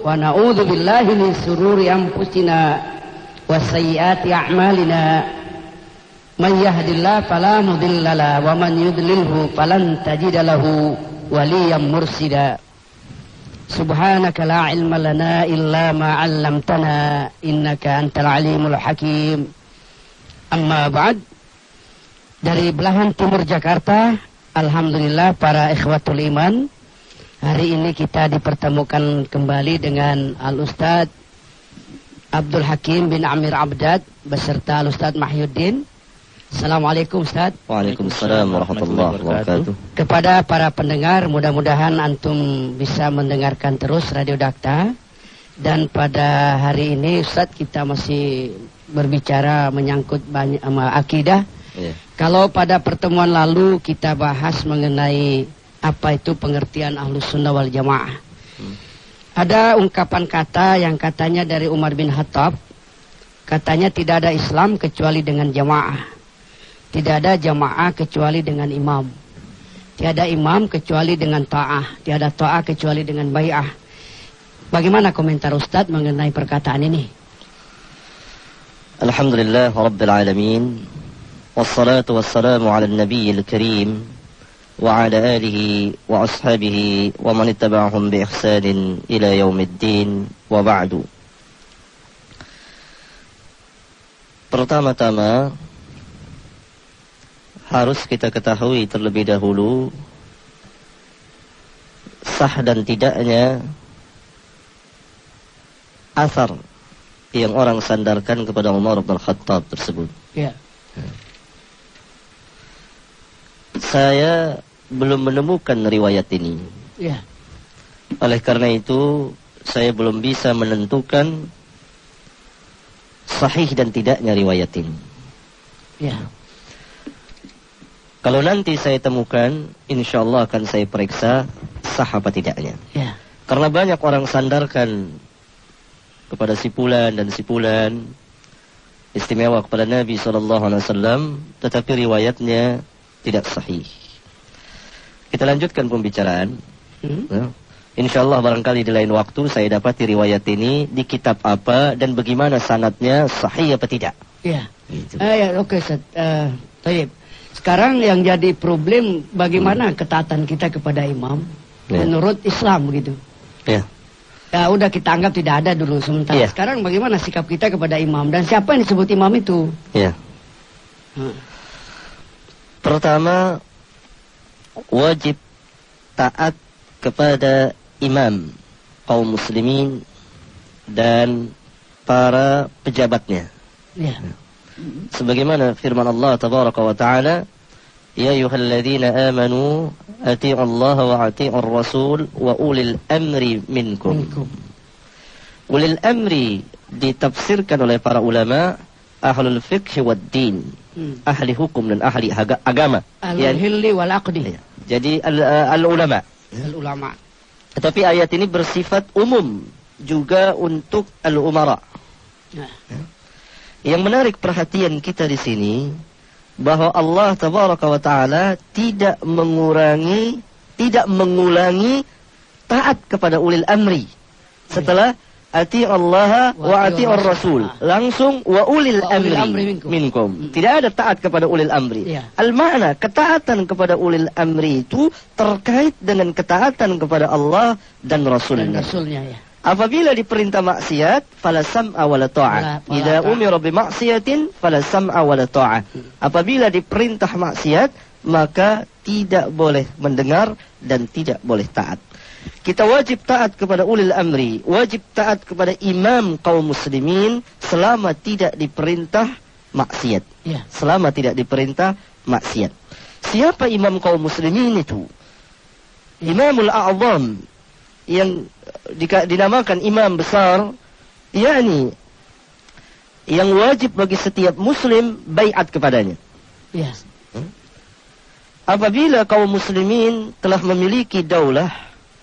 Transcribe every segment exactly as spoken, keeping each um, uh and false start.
wa na'udzu billahi min sururi anfusina wa sayyiati a'malina. Man yahdihillahu fala mudilla lahu wa man yudlilhu falan tajida lahu waliyyan mursida. Subhanaka la ilma lana illa ma 'allamtana innaka antal alimul hakim. Amma ba'd. Dari belahan timur Jakarta, alhamdulillah para ikhwatul iman, hari ini kita dipertemukan kembali dengan Al-Ustaz Abdul Hakim bin Amir Abdad beserta Al-Ustaz Mahyuddin. Assalamualaikum Ustaz. Waalaikumsalam warahmatullahi wabarakatuh. Kepada para pendengar, mudah-mudahan antum bisa mendengarkan terus Radio Dakta. Dan pada hari ini Ustaz kita masih berbicara menyangkut banyak sama akidah. Yeah. Kalau pada pertemuan lalu kita bahas mengenai apa itu pengertian Ahlus Sunnah wal Jamaah. Hmm. Ada ungkapan kata yang katanya dari Umar bin Khattab. Katanya tidak ada Islam kecuali dengan jamaah. Tidak ada jamaah kecuali dengan imam. Tiada imam kecuali dengan ta'ah. Tiada ta'ah kecuali dengan bai'ah. Bagaimana komentar Ustaz mengenai perkataan ini? Alhamdulillah Rabbil Alamin. Wassalatu wassalamu ala nabiyil karim. Wa ala alihi wa ashabihi wa man ittaba'ahum bi ihsanin ila yaumiddin wa ba'du. Pertama-tama harus kita ketahui terlebih dahulu sah dan tidaknya asar yang orang sandarkan kepada Umar bin Khattab tersebut. Ya. Saya belum menemukan riwayat ini. Ya. Oleh karena itu saya belum bisa menentukan sahih dan tidaknya riwayat ini. Ya. Kalau nanti saya temukan, insya Allah akan saya periksa sah apa tidaknya. Ya. Karena banyak orang sandarkan kepada si fulan dan si fulan, istimewa kepada Nabi shallallahu alaihi wasallam, tetapi riwayatnya tidak sahih. Kita lanjutkan pembicaraan. Hmm? Ya. Insya Allah barangkali di lain waktu saya dapati riwayat ini di kitab apa dan bagaimana sanadnya, sahih apa tidak. Ya. Gitu. Uh, ya, oke, okay, uh, Tayyib. Sekarang yang jadi problem bagaimana hmm. ketaatan kita kepada imam ya. Menurut Islam gitu. Ya. Ya udah kita anggap tidak ada dulu sementara. Ya. Sekarang bagaimana sikap kita kepada imam dan siapa yang disebut imam itu? Ya. Hmm. Pertama, wajib taat kepada imam kaum muslimin dan para pejabatnya. Ya. Sebagaimana firman Allah tabaraka wa ta'ala, ya ayyuhalladzina amanu atii'u Allah wa atii'ur rasul wa ulil amri minkum. minkum. Ulil amri ditafsirkan oleh para ulama ahlul fiqh wad din, hmm. ahli hukum dan ahli agama. Al-hilli wal aqdi. Jadi al-ulama. Al-ulama. Tetapi ayat ini bersifat umum juga untuk al-umara. Nah. Yang menarik perhatian kita di sini bahwa Allah tabaraka wa taala tidak mengurangi, tidak mengulangi taat kepada ulil amri. Setelah ati Allah wa ati ar-rasul, langsung wa ulil amri minkum. Tidak ada taat kepada ulil amri. Al-makna ketaatan kepada ulil amri itu terkait dengan ketaatan kepada Allah dan Rasulnya. Ya. Apabila diperintah maksiat, fala sam'a wala ta'ah. Idza umira bi maksiatin, fala sam'a wala ta'ah. Apabila diperintah maksiat, maka tidak boleh mendengar dan tidak boleh taat. Kita wajib taat kepada ulil amri, wajib taat kepada imam kaum muslimin selama tidak diperintah maksiat. Ya. Selama tidak diperintah maksiat. Siapa imam kaum muslimin itu? Ya. Imamul A'zam yang dinamakan imam besar, yakni yang wajib bagi setiap muslim baiat kepadanya. Ya. Hmm? Apabila kaum muslimin telah memiliki daulah,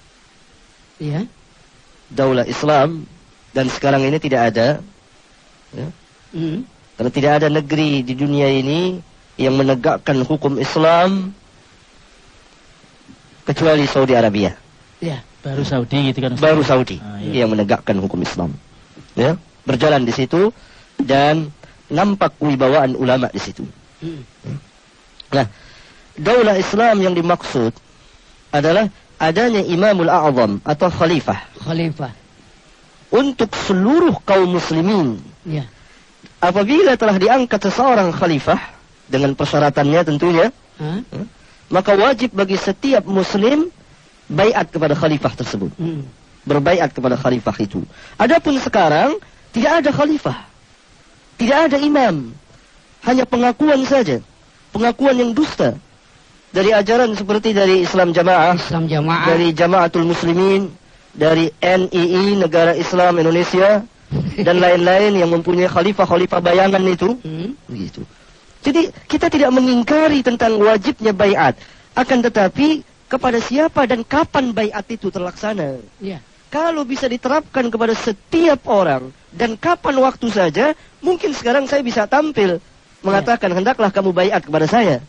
ya, daulah Islam, dan sekarang ini tidak ada, ya, hmm. karena tidak ada negeri di dunia ini yang menegakkan hukum Islam kecuali Saudi Arabia. Ya, baru Saudi gitu kan Ustaz? Baru Saudi ah, iya. yang menegakkan hukum Islam. Ya, berjalan di situ dan nampak wibawaan ulama di situ. Hmm. Nah, daulah Islam yang dimaksud adalah adanya Imamul A'zam atau Khalifah. Khalifah. Untuk seluruh kaum muslimin. Ya. Apabila telah diangkat seseorang khalifah dengan persyaratannya tentunya, huh? maka wajib bagi setiap muslim baiat kepada khalifah tersebut. Hmm. Berbaiat kepada khalifah itu. Adapun sekarang tidak ada khalifah. Tidak ada imam. Hanya pengakuan saja. Pengakuan yang dusta. Dari ajaran seperti dari Islam Jamaah, Islam Jamaah, dari Jamaatul Muslimin, dari N I I, Negara Islam Indonesia, dan lain-lain yang mempunyai khalifah-khalifah bayangan itu. Hmm. Begitu. Jadi kita tidak mengingkari tentang wajibnya baiat. Akan tetapi kepada siapa dan kapan baiat itu terlaksana. Ya. Kalau bisa diterapkan kepada setiap orang dan kapan waktu saja, mungkin sekarang saya bisa tampil mengatakan, ya, hendaklah kamu baiat kepada saya.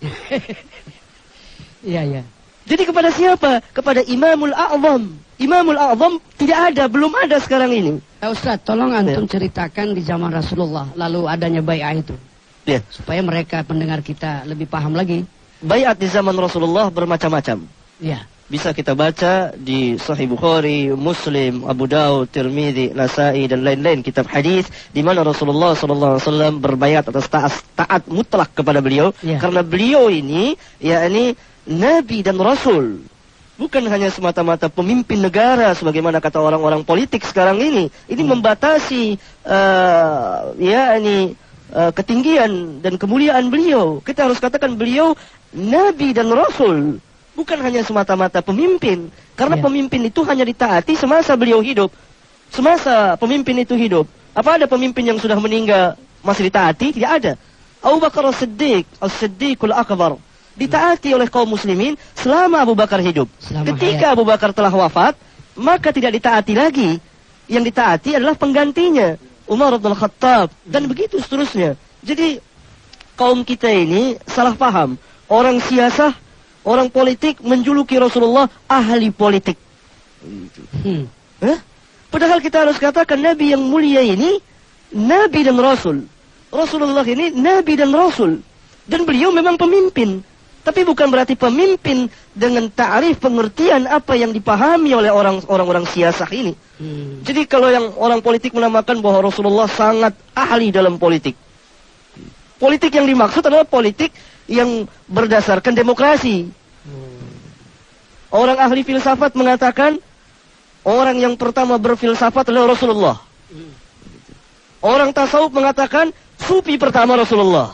Iya, iya. Jadi kepada siapa? Kepada Imamul A'zam. Imamul A'zam tidak ada, belum ada sekarang ini. Ya, Ustaz, tolong antum ya. ceritakan di zaman Rasulullah lalu adanya baiat itu. Ya. Supaya mereka pendengar kita lebih paham lagi. Baiat di zaman Rasulullah bermacam-macam. Ya. Bisa kita baca di Sahih Bukhari, Muslim, Abu Daud, Tirmidzi, Nasa'i dan lain-lain kitab hadis di mana Rasulullah sallallahu alaihi wasallam berbaiat atas taat, taat mutlak kepada beliau, ya. Karena beliau ini yakni nabi dan rasul. Bukan hanya semata-mata pemimpin negara sebagaimana kata orang-orang politik sekarang ini. Ini hmm. membatasi uh, yakni uh, ketinggian dan kemuliaan beliau. Kita harus katakan beliau nabi dan rasul. Bukan hanya semata-mata pemimpin. Karena ya. pemimpin itu hanya ditaati semasa beliau hidup. Semasa pemimpin itu hidup. Apa ada pemimpin yang sudah meninggal masih ditaati? Tidak ada. Abu Bakar As-Siddiq, As-Siddiqul Akbar, ditaati oleh kaum muslimin selama Abu Bakar hidup. Selama Ketika hayat. Abu Bakar telah wafat, maka tidak ditaati lagi. Yang ditaati adalah penggantinya, Umar bin Khattab, dan hmm. begitu seterusnya. Jadi kaum kita ini salah paham. Orang siasah, orang politik menjuluki Rasulullah ahli politik. Hmm. Eh? Padahal kita harus katakan Nabi yang mulia ini Nabi dan Rasul. Rasulullah ini Nabi dan Rasul. Dan beliau memang pemimpin. Tapi bukan berarti pemimpin dengan ta'rif pengertian apa yang dipahami oleh orang orang-orang siasah ini. Hmm. Jadi kalau yang orang politik menamakan bahwa Rasulullah sangat ahli dalam politik. Politik yang dimaksud adalah politik yang berdasarkan demokrasi. Hmm. Orang ahli filsafat mengatakan orang yang pertama berfilsafat adalah Rasulullah. Hmm. Orang tasawuf mengatakan sufi pertama Rasulullah.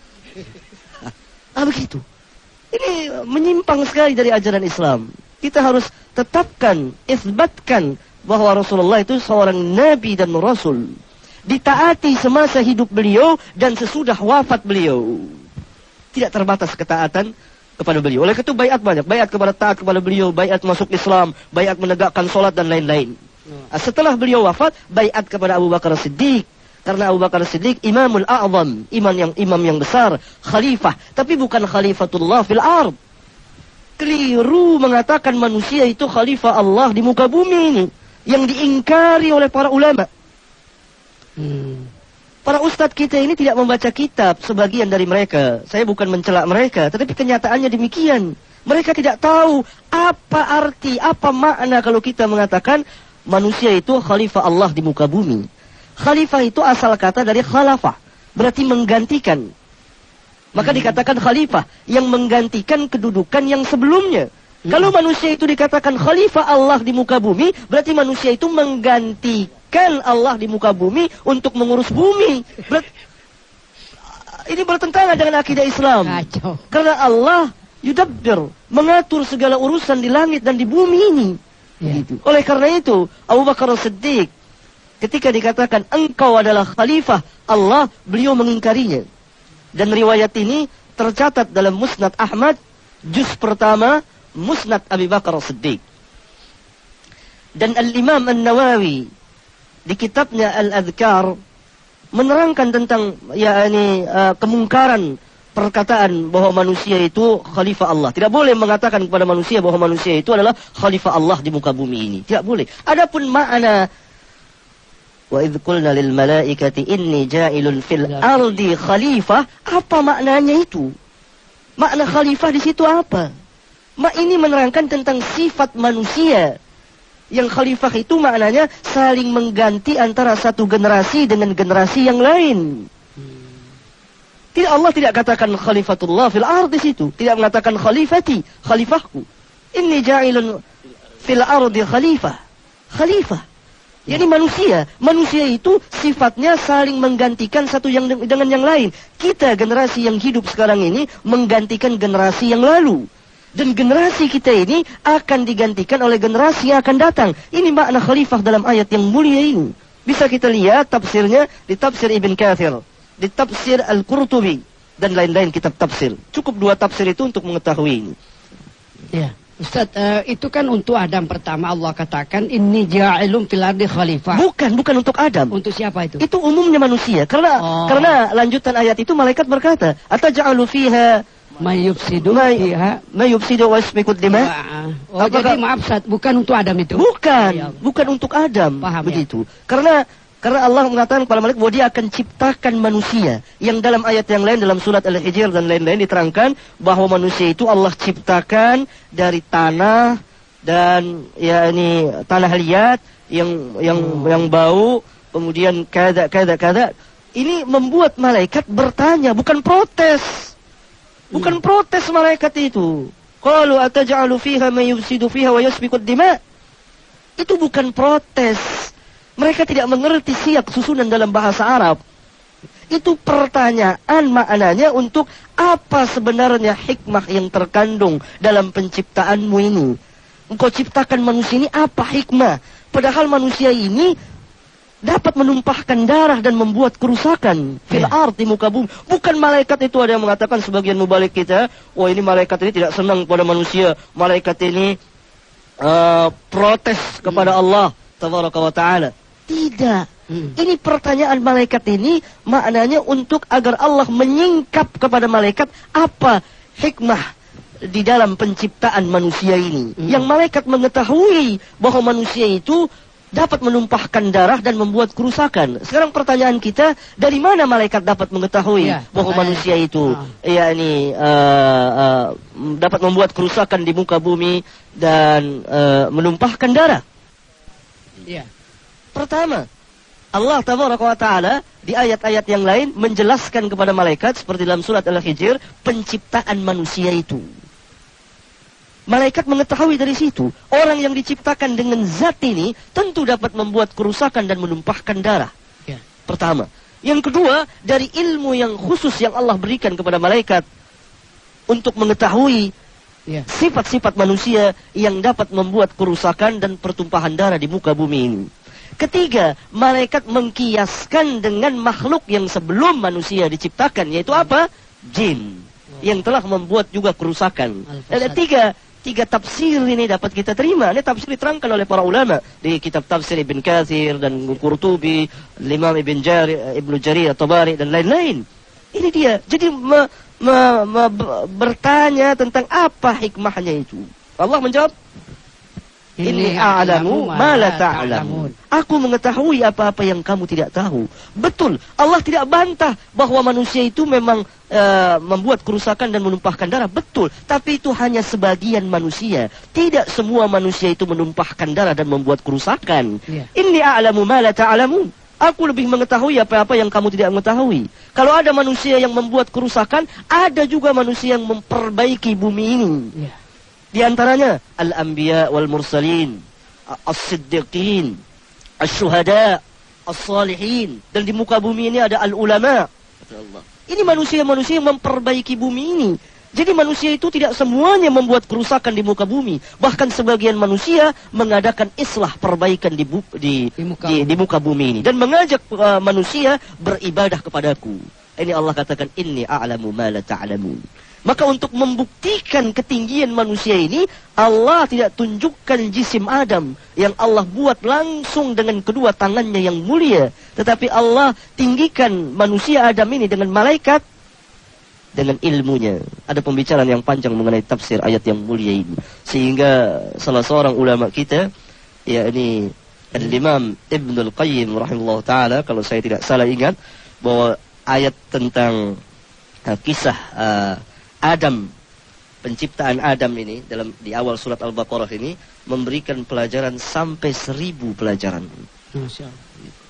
Ah begitu. Ini menyimpang sekali dari ajaran Islam. Kita harus tetapkan, isbatkan bahwa Rasulullah itu seorang nabi dan rasul. Ditaati semasa hidup beliau dan sesudah wafat beliau. Tidak terbatas ketaatan kepada beliau. Oleh itu baiat banyak. Baiat kepada taat kepada beliau, baiat masuk Islam, baiat menegakkan solat dan lain-lain. Nah, setelah beliau wafat, baiat kepada Abu Bakar Siddiq. Karena Abu Bakar Siddiq Imamul A'zam, imam yang imam yang besar, khalifah, tapi bukan khalifatullah fil ard. Keliru mengatakan manusia itu khalifah Allah di muka bumi ini, yang diingkari oleh para ulama. Hmm. Para ustadz kita ini tidak membaca kitab, sebagian dari mereka. Saya bukan mencela mereka, tetapi kenyataannya demikian. Mereka tidak tahu apa arti, apa makna kalau kita mengatakan manusia itu khalifah Allah di muka bumi. Khalifah itu asal kata dari khalafah, berarti menggantikan. Maka hmm. dikatakan khalifah yang menggantikan kedudukan yang sebelumnya. Hmm. Kalau manusia itu dikatakan khalifah Allah di muka bumi, berarti manusia itu menggantikan Allah di muka bumi untuk mengurus bumi. Ber Ini bertentangan dengan akidah Islam. Kacau. Karena Allah yudabbir, mengatur segala urusan di langit dan di bumi ini. Ya. Gitu. Oleh karena itu, Abu Bakar Siddiq ketika dikatakan engkau adalah khalifah Allah, beliau mengingkarinya. Dan riwayat ini tercatat dalam Musnad Ahmad, juz pertama, Musnad Abi Bakar Siddiq. Dan Al-Imam An-Nawawi di kitabnya Al-Adhkar menerangkan tentang yakni uh, kemungkaran perkataan bahwa manusia itu khalifah Allah. Tidak boleh mengatakan kepada manusia bahwa manusia itu adalah khalifah Allah di muka bumi ini. Tidak boleh. Adapun makna wa idh qulna lil malaikati inni ja'ilun fil ardi khalifah, apa maknanya itu? Makna khalifah di situ apa? Mak ini menerangkan tentang sifat manusia. Yang khalifah itu maknanya saling mengganti antara satu generasi dengan generasi yang lain. Tidak, Allah tidak katakan khalifatullah fil ardi situ. Tidak mengatakan khalifati, khalifahku. Inni ja'ilun fil ardi khalifah. Khalifah. Jadi manusia, manusia itu sifatnya saling menggantikan satu yang dengan yang lain. Kita generasi yang hidup sekarang ini menggantikan generasi yang lalu. Dan generasi kita ini akan digantikan oleh generasi yang akan datang. Ini makna khalifah dalam ayat yang mulia ini. Bisa kita lihat tafsirnya di tafsir Ibn Katsir, di tafsir Al-Qurtubi, dan lain-lain kitab tafsir. Cukup dua tafsir itu untuk mengetahui ini. Ya, Ustaz, uh, itu kan untuk Adam pertama Allah katakan inni ja'ilun fil ardi khalifah. Bukan, bukan untuk Adam. Untuk siapa itu? Itu umumnya manusia. Karena oh. karena lanjutan ayat itu malaikat berkata, "Ataj'alu fiha mayufsidu fiha mayufsidu wa yasfiku dima." Oh, jadi maaf Ustaz, bukan untuk Adam itu. Bukan, ya, bukan untuk Adam. Paham, begitu. Ya? Karena karena Allah mengatakan kepada malaikat bahwa dia akan ciptakan manusia. Yang dalam ayat yang lain dalam surat Al-Hijr dan lain-lain diterangkan bahwa manusia itu Allah ciptakan dari tanah dan ya ini tanah liat yang yang hmm. yang bau, kemudian kada kada kada. Ini membuat malaikat bertanya, bukan protes. Bukan protes malaikat itu. Qalu ataj'alu fiha man yufsidu fiha wa yasfiku ad-dima. Itu bukan protes. Mereka tidak mengerti siyak susunan dalam bahasa Arab. Itu pertanyaan maknanya untuk apa sebenarnya hikmah yang terkandung dalam penciptaanmu ini. Engkau ciptakan manusia ini apa hikmah? Padahal manusia ini dapat menumpahkan darah dan membuat kerusakan fil ard di muka bumi. Bukan malaikat itu, ada yang mengatakan sebagian mubalik kita, wah ini malaikat ini tidak senang pada manusia. Malaikat ini uh, protes kepada Allah tabaraka wa taala. Tidak. Hmm. Ini pertanyaan malaikat ini maknanya untuk agar Allah menyingkap kepada malaikat apa hikmah di dalam penciptaan manusia ini. Hmm. Yang malaikat mengetahui bahwa manusia itu dapat menumpahkan darah dan membuat kerusakan. Sekarang pertanyaan kita, dari mana malaikat dapat mengetahui ya, bahwa manusia itu ah. ya ini uh, uh, dapat membuat kerusakan di muka bumi dan uh, menumpahkan darah? Ya. Pertama, Allah tabaraka wa taala di ayat-ayat yang lain menjelaskan kepada malaikat seperti dalam surat Al-Hijr penciptaan manusia itu. Malaikat mengetahui dari situ, orang yang diciptakan dengan zat ini tentu dapat membuat kerusakan dan menumpahkan darah. Ya. Pertama. Yang kedua, dari ilmu yang khusus yang Allah berikan kepada malaikat untuk mengetahui ya. sifat-sifat manusia yang dapat membuat kerusakan dan pertumpahan darah di muka bumi ini. Ketiga, malaikat mengkiaskan dengan makhluk yang sebelum manusia diciptakan, yaitu apa? Jin, yang telah membuat juga kerusakan. Ada tiga Tiga tafsir ini dapat kita terima. Ini tafsir diterangkan oleh para ulama di kitab tafsir Ibn Katsir dan Qurtubi, Imam Ibn Jarir, Ibnu Jarir At-Tabari dan lain-lain. Ini dia. Jadi me, me, me, bertanya tentang apa hikmahnya itu. Allah menjawab, Inni a'lamu ma la ta'lamun. Aku mengetahui apa-apa yang kamu tidak tahu. Betul, Allah tidak bantah bahwa manusia itu memang uh, membuat kerusakan dan menumpahkan darah. Betul, tapi itu hanya sebagian manusia. Tidak semua manusia itu menumpahkan darah dan membuat kerusakan. Yeah. Inni a'lamu ma la ta'lamun. Aku lebih mengetahui apa-apa yang kamu tidak mengetahui. Kalau ada manusia yang membuat kerusakan, ada juga manusia yang memperbaiki bumi ini. Yeah. Di antaranya al-anbiya wal mursalin, as-siddiqin, as-syuhada, as-salihin, dan di muka bumi ini ada al-ulama. Ini manusia-manusia yang memperbaiki bumi ini. Jadi manusia itu tidak semuanya membuat kerusakan di muka bumi. Bahkan sebagian manusia mengadakan islah perbaikan di, bu, di, di, muka, di, di muka bumi ini dan mengajak uh, manusia beribadah kepadaku. Ini Allah katakan inni a'lamu ma la ta'lamun. Maka untuk membuktikan ketinggian manusia ini, Allah tidak tunjukkan jisim Adam yang Allah buat langsung dengan kedua tangannya yang mulia. Tetapi Allah tinggikan manusia Adam ini dengan malaikat dengan ilmunya. Ada pembicaraan yang panjang mengenai tafsir ayat yang mulia ini. Sehingga salah seorang ulama kita, yakni Al-Imam Ibnul Qayyim rahimahullah ta'ala, kalau saya tidak salah ingat, bahwa ayat tentang uh, kisah uh, Adam, penciptaan Adam ini, dalam di awal surat Al-Baqarah ini, memberikan pelajaran sampai seribu pelajaran. Masya Allah.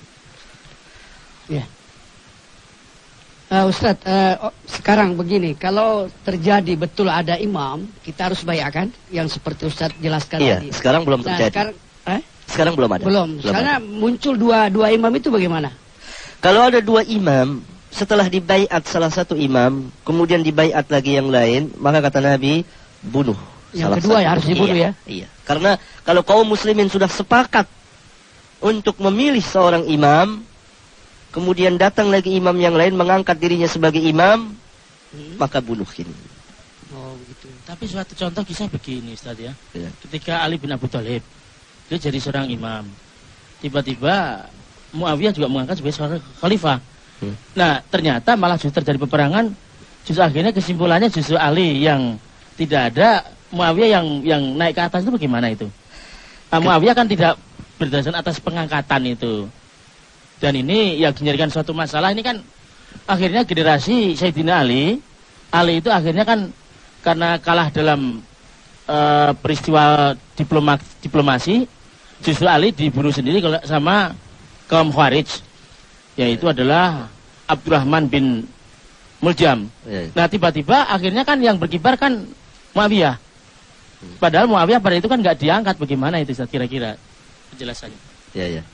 Ya. Uh, Ustaz, uh, oh, sekarang begini, kalau terjadi betul ada imam, kita harus bayarkan yang seperti Ustaz jelaskan iya, tadi. Sekarang belum Nah, terjadi. sekarang, eh? sekarang belum ada. Belum. belum Karena ada. muncul dua dua imam itu bagaimana? Kalau ada dua imam, setelah dibaiat salah satu imam, kemudian dibaiat lagi yang lain, maka kata Nabi, bunuh. Yang salah kedua satu. ya harus dibunuh iya, ya. Iya. Karena kalau kaum muslimin sudah sepakat untuk memilih seorang imam, kemudian datang lagi imam yang lain mengangkat dirinya sebagai imam, hmm. maka bunuh ini. Oh begitu. Tapi suatu contoh kisah begini Ustaz ya. Ya. Ketika Ali bin Abi Thalib, dia jadi seorang imam. Tiba-tiba Muawiyah juga mengangkat sebagai seorang khalifah. Hmm. Nah ternyata malah justru terjadi peperangan. Justru akhirnya kesimpulannya justru Ali yang tidak ada, Muawiyah yang yang naik ke atas itu bagaimana itu? Nah, Muawiyah kan tidak berdasarkan atas pengangkatan itu. Dan ini yang dijadikan suatu masalah, ini kan akhirnya generasi Sayyidina Ali, Ali itu akhirnya kan karena kalah dalam uh, peristiwa diploma, diplomasi, justru Ali dibunuh sendiri sama kaum Khawarij, yaitu adalah Abdurrahman bin Muljam. Nah tiba-tiba akhirnya kan yang berkibar kan Muawiyah. Padahal Muawiyah pada itu kan nggak diangkat, bagaimana itu kira-kira penjelasannya? Ya ya.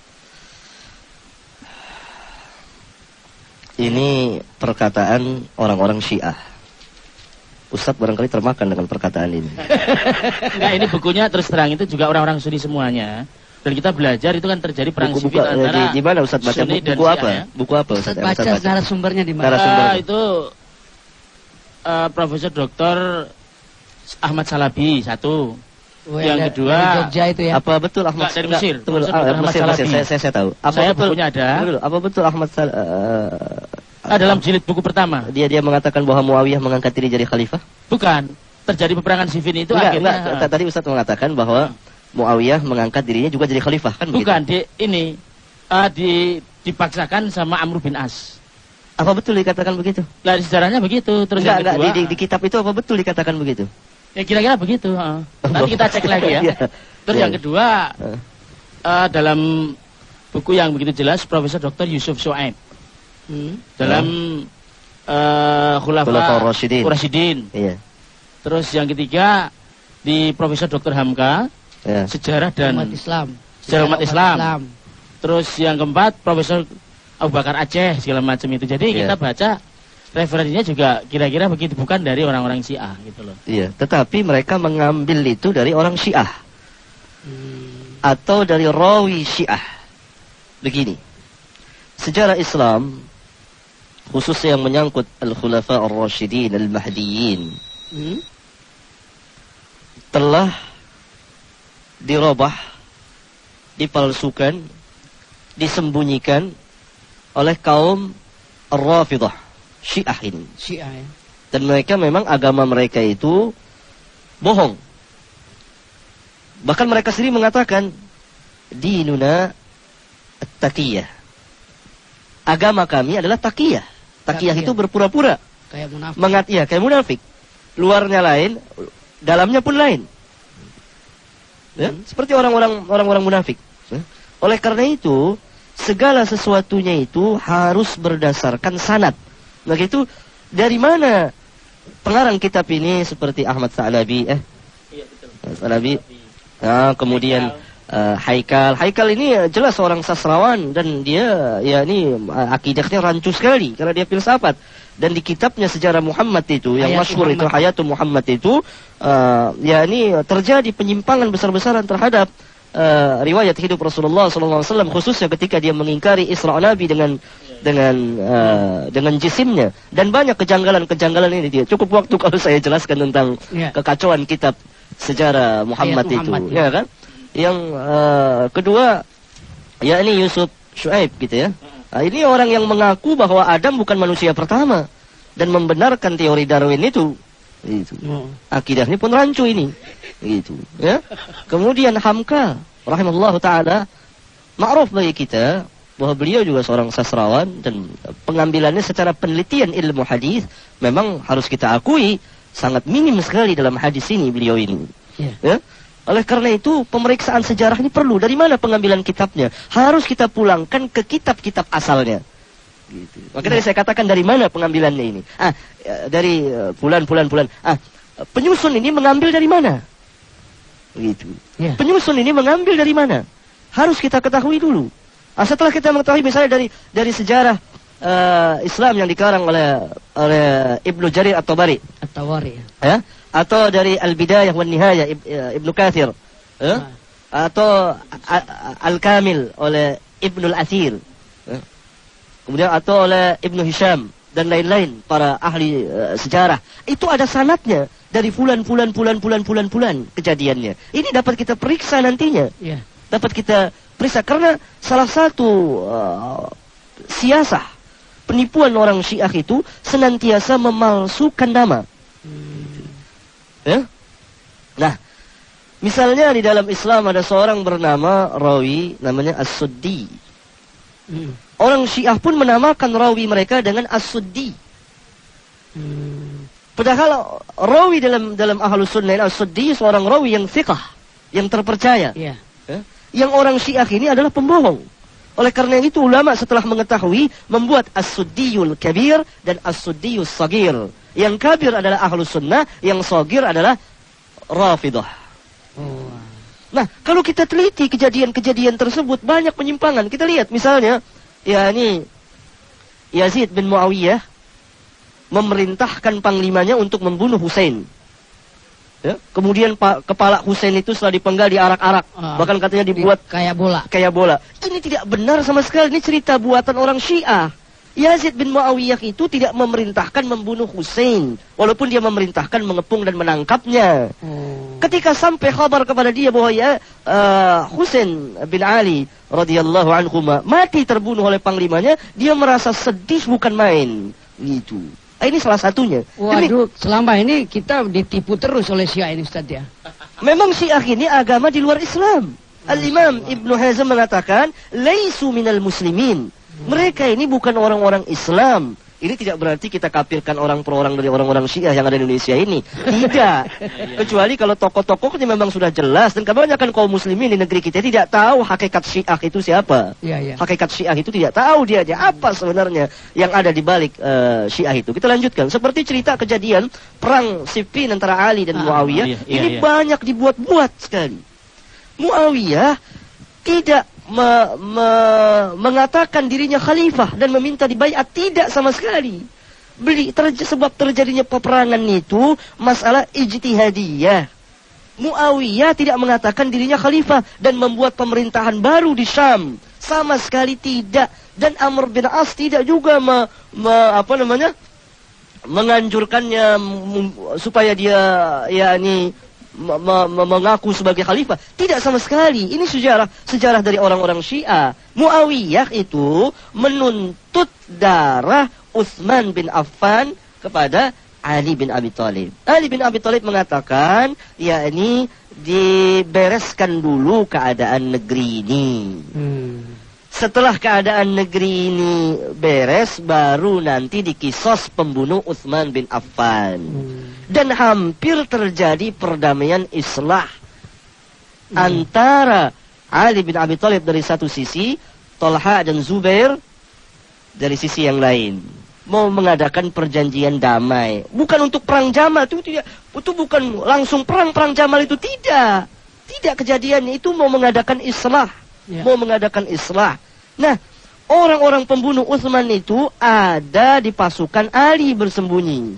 Ini perkataan orang-orang Syiah. Ustadz barangkali termakan dengan perkataan ini. Enggak, ini bukunya terus terang itu juga orang-orang Sunni semuanya. Dan kita belajar itu kan terjadi perang buku, sivil buka, antara di, di mana Ustadz baca Sunni buku, dan buku Syiah, apa? Ya? Buku apa Ustadz? Ustadz baca, Ustadz baca narasumbernya di mana? Uh, itu uh, Profesor Doktor Ahmad Salabi satu. Oh, yang dari, kedua dari Jogja itu ya. Apa betul Ahmad dari Mesir? Tunggu, ah, Mesir, Mesir, saya, saya, saya tahu. Apa saya betul, bukunya ada. Dulu, apa betul Ahmad Sal uh, ah, dalam jilid buku pertama. Dia dia mengatakan bahwa Muawiyah mengangkat diri jadi khalifah? Bukan. Terjadi peperangan sifin itu enggak, akhirnya. Enggak, tadi Ustaz mengatakan bahwa Muawiyah mengangkat dirinya juga jadi khalifah kan begitu? Bukan, di ini uh, di dipaksakan sama Amr bin As. Apa betul dikatakan begitu? Lah sejarahnya begitu. Terus enggak, yang kedua, enggak, di, di, di kitab itu apa betul dikatakan begitu? Ya kira-kira begitu. Uh. Nanti kita cek lagi ya. Terus ya. yang kedua uh, dalam buku yang begitu jelas Profesor Doktor Yusuf Shoaib hmm. dalam uh, Khulafa Rasyidin. Iya. Terus yang ketiga di Profesor Doktor Hamka ya. Sejarah dan umat Islam. Sejarah umat Islam. Islam. Terus yang keempat Profesor Abu Bakar Aceh segala macam itu. Jadi ya. Kita baca referensinya juga kira-kira begitu, bukan dari orang-orang Syiah gitu loh. Iya, tetapi mereka mengambil itu dari orang Syiah. Hmm. Atau dari rawi Syiah. Begini. Sejarah Islam khususnya yang menyangkut Al-Khulafa Ar-Rasyidin Al-Mahdiyin hmm? telah dirubah, dipalsukan, disembunyikan oleh kaum Ar-Rafidah Syiah ini. Syiah ya. Dan mereka memang agama mereka itu bohong. Bahkan mereka sendiri mengatakan dinuna at-taqiyah. Agama kami adalah taqiyah. Taqiyah itu berpura-pura. Kayak munafik. Mengat ya, kayak munafik. Luarnya lain, dalamnya pun lain. Ya, hmm. Seperti orang-orang orang-orang munafik. Ya. Oleh karena itu, segala sesuatunya itu harus berdasarkan sanad. Begitu, dari mana pengarang kitab ini seperti Ahmad Sa'labi, eh? Iya, betul. Sa'labi. Nah, kemudian uh, Haikal. Haikal ini jelas seorang sastrawan dan dia ya ini uh, akidahnya rancu sekali karena dia filsafat. Dan di kitabnya Sejarah Muhammad itu yang masyhur itu Hayatul Muhammad itu uh, ya ini terjadi penyimpangan besar-besaran terhadap uh, riwayat hidup Rasulullah sallallahu alaihi wasallam, khususnya ketika dia mengingkari Isra Nabi dengan dengan uh, dengan jisimnya, dan banyak kejanggalan-kejanggalan ini. Dia cukup waktu kalau saya jelaskan tentang ya. Kekacauan kitab Sejarah Muhammad Ayat itu Muhammad, ya. Ya kan. Yang uh, kedua ya ini Yusuf Shoaib gitu ya. Nah, ini orang yang mengaku bahwa Adam bukan manusia pertama. dan membenarkan teori Darwin itu. Gitu. Oh. Akidahnya pun rancu ini. Gitu, ya. Kemudian Hamka rahimahullah taala ma'ruf bagi kita bahwa beliau juga seorang sastrawan dan pengambilannya secara penelitian ilmu hadis memang harus kita akui sangat minim sekali dalam hadis ini beliau ini. Yeah. Ya. Oleh karena itu pemeriksaan sejarah ini perlu. Dari mana pengambilan kitabnya? Harus kita pulangkan ke kitab-kitab asalnya. Gitu. Makanya yeah. saya katakan dari mana pengambilannya ini? Ah, dari bulan-bulan-bulan. Ah, penyusun ini mengambil dari mana? Gitu. Yeah. Penyusun ini mengambil dari mana? Harus kita ketahui dulu. Nah, setelah kita mengetahui misalnya dari dari sejarah uh, Islam yang dikarang oleh oleh Ibnu Jarir At-Tabari, At-Tabari, ya, atau dari Al-Bidayah wan Nihayah Ibnu Katsir, ya, atau Al-Kamil oleh Ibnu Al-Athir, ya. Kemudian atau oleh Ibnu Hisham dan lain-lain para ahli uh, sejarah. Itu ada sanadnya. Dari bulan-bulan, bulan-bulan, bulan-bulan kejadiannya. Ini dapat kita periksa nantinya. Yeah. Dapat kita periksa. Karena salah satu uh, siasah penipuan orang Syiah itu senantiasa memalsukan nama. Hmm. Ya? Nah, misalnya di dalam Islam ada seorang bernama rawi, namanya As-Suddi. Hmm. Orang Syiah pun menamakan rawi mereka dengan As-Suddi. Hmm. Padahal rawi dalam dalam Ahlus Sunnah As-Suddi seorang rawi yang thiqah, yang terpercaya. Yeah. Ya? Yang orang Syiah ini adalah pembohong. Oleh karena itu ulama setelah mengetahui membuat As-Suddiyul Kabir dan As-Suddiyus Sagir. Yang kabir adalah Ahlus Sunnah, yang sagir adalah Rafidah. Oh. Nah, kalau kita teliti kejadian-kejadian tersebut banyak penyimpangan. Kita lihat misalnya, ya ini Yazid bin Muawiyah memerintahkan panglimanya untuk membunuh Husain. Ya, kemudian pa, kepala Husain itu setelah dipenggal diarak-arak, uh, bahkan katanya dibuat di, kayak bola. Kayak bola. Ini tidak benar sama sekali. Ini cerita buatan orang Syiah. Yazid bin Muawiyah itu tidak memerintahkan membunuh Husain, walaupun dia memerintahkan mengepung dan menangkapnya. Hmm. Ketika sampai kabar kepada dia bahwa ya uh, Husain bin Ali radhiyallahu anhu mati terbunuh oleh panglimanya, dia merasa sedih bukan main. Gitu. Ini salah satunya. Waduh, Demi, selama ini kita ditipu terus oleh Syiah ini, Ustaz ya. Memang Syiah ini agama di luar Islam. Al-Imam Ibnu Hazm mengatakan, "Laisu minal muslimin." Mereka ini bukan orang-orang Islam. Ini tidak berarti kita kafirkan orang per orang dari orang-orang Syiah yang ada di Indonesia ini. Tidak. Kecuali kalau tokoh-tokohnya memang sudah jelas. Dan kebanyakan kaum muslimin di negeri kita tidak tahu hakikat Syiah itu siapa. Ya, ya. Hakikat Syiah itu tidak tahu dia aja apa sebenarnya yang ada di balik uh, Syiah itu. Kita lanjutkan. Seperti cerita kejadian perang Siffin antara Ali dan ah, Muawiyah. Iya, iya, ini iya. banyak dibuat-buat sekali. Muawiyah tidak Me, me, mengatakan dirinya khalifah dan meminta dibaiat, tidak sama sekali. Beli terj sebab terjadinya peperangan itu masalah ijtihadiyah. Muawiyah tidak mengatakan dirinya khalifah dan membuat pemerintahan baru di Syam, sama sekali tidak. Dan Amr bin As tidak juga me, me, apa namanya menganjurkannya supaya dia yakni mengaku sebagai khalifah. Tidak sama sekali. Ini sejarah sejarah dari orang-orang Syiah. Muawiyah itu menuntut darah Utsman bin Affan kepada Ali bin Abi Thalib. Ali bin Abi Thalib mengatakan, yakni dibereskan dulu keadaan negeri ini. Hmm. Setelah keadaan negeri ini beres, baru nanti dikisos pembunuh Utsman bin Affan. Hmm. Dan hampir terjadi perdamaian islah hmm. antara Ali bin Abi Thalib dari satu sisi, Talha dan Zubair dari sisi yang lain. Mau mengadakan perjanjian damai. Bukan untuk perang Jamal, itu tidak, itu bukan langsung perang perang Jamal itu tidak. Tidak kejadiannya, itu mau mengadakan islah, yeah. mau mengadakan islah. Nah, orang-orang pembunuh Utsman itu ada di pasukan Ali bersembunyi.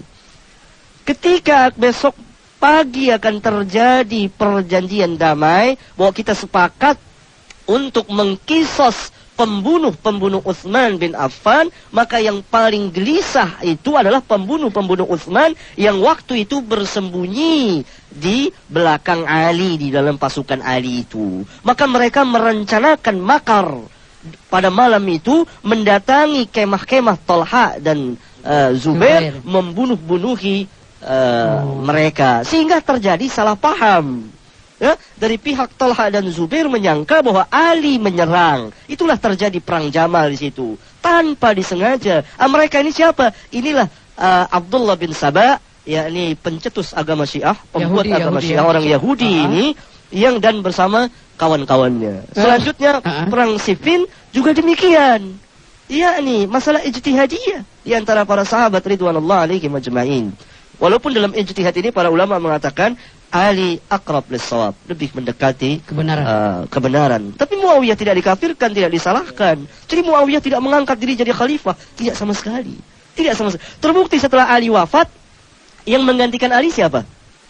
Ketika besok pagi akan terjadi perjanjian damai, bahwa kita sepakat untuk mengkisos pembunuh-pembunuh Utsman bin Affan, maka yang paling gelisah itu adalah pembunuh-pembunuh Utsman yang waktu itu bersembunyi di belakang Ali, di dalam pasukan Ali itu. Maka mereka merencanakan makar pada malam itu, mendatangi kemah-kemah Talha dan uh, Zubair, Zubair. membunuh-bunuhi uh, oh. mereka, sehingga terjadi salah paham. Ya, dari pihak Talha dan Zubair menyangka bahwa Ali menyerang. Itulah terjadi perang Jamal di situ tanpa disengaja. Ah, mereka ini siapa? Inilah uh, Abdullah bin Saba, yakni pencetus agama Syiah, pembuat Yahudi, agama Yahudi, Syiah, ya. orang Yahudi uh-huh. ini, yang dan bersama kawan-kawannya. Selanjutnya uh-huh. perang Siffin juga demikian. Yakni masalah ijtihadiyah di antara para sahabat ridwanullah alaihim ajma'in. Walaupun dalam ijtihad ini para ulama mengatakan Ali aqrab lis-shawab, lebih mendekati kebenaran. Uh, kebenaran. Tapi Muawiyah tidak dikafirkan, tidak disalahkan. Jadi Muawiyah tidak mengangkat diri jadi khalifah, tidak sama sekali. Tidak sama sekali. Terbukti setelah Ali wafat, yang menggantikan Ali siapa?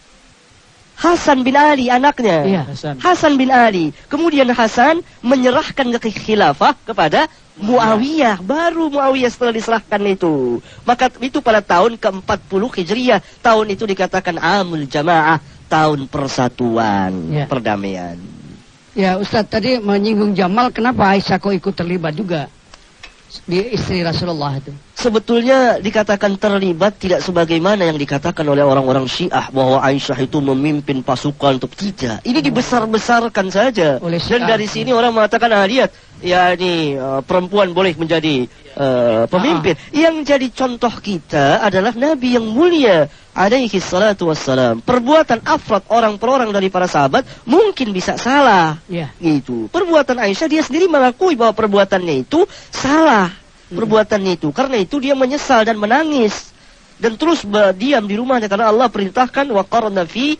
Hasan bin Ali, anaknya. Iya, Hasan. Hasan bin Ali. Kemudian Hasan menyerahkan ke khilafah kepada Muawiyah. Baru Muawiyah setelah diserahkan itu. Maka itu pada tahun ke empat puluh Hijriyah. Tahun itu dikatakan Amul Jamaah, tahun persatuan, ya. Perdamaian. Ya, Ustadz tadi menyinggung Jamal, kenapa Aisyah kok ikut terlibat juga di istri Rasulullah itu? Sebetulnya dikatakan terlibat tidak sebagaimana yang dikatakan oleh orang-orang Syiah bahwa Aisyah itu memimpin pasukan untuk tidak. Ini dibesar-besarkan saja. Oleh Dan dari sini orang mengatakan, ah lihat, ya ini uh, perempuan boleh menjadi uh, pemimpin. Ah. Yang jadi contoh kita adalah Nabi yang mulia alaihi salatu wassalam. Perbuatan afrad orang per orang dari para sahabat mungkin bisa salah. Ya. Gitu. Perbuatan Aisyah dia sendiri mengakui bahwa perbuatannya itu salah. Perbuatannya itu. Karena itu dia menyesal dan menangis. Dan terus berdiam di rumahnya. Karena Allah perintahkan waqarna fi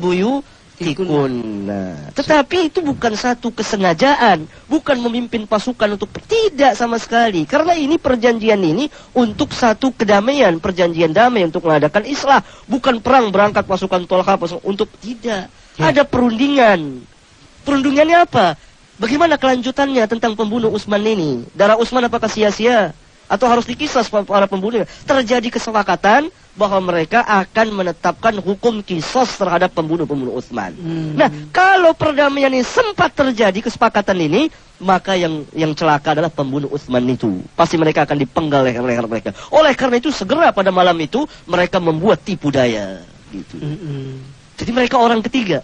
buyutikunna. Tetapi itu bukan satu kesengajaan. Bukan memimpin pasukan untuk. Tidak sama sekali. Karena ini perjanjian ini untuk satu kedamaian. Perjanjian damai untuk mengadakan islah. Bukan perang berangkat pasukan Tolha. Pasukan, untuk tidak. Ya. Ada perundingan. Perundingannya apa? Bagaimana kelanjutannya tentang pembunuh Utsman ini? Darah Utsman apakah sia-sia? Atau harus dikisas para pembunuh? Terjadi kesepakatan bahwa mereka akan menetapkan hukum kisos terhadap pembunuh-pembunuh Utsman. Hmm. Nah, kalau perdamaian ini sempat terjadi kesepakatan ini, maka yang yang celaka adalah pembunuh Utsman itu. Pasti mereka akan dipenggal leher-leher mereka. Oleh karena itu segera pada malam itu mereka membuat tipu daya. Gitu. Hmm. Jadi mereka orang ketiga.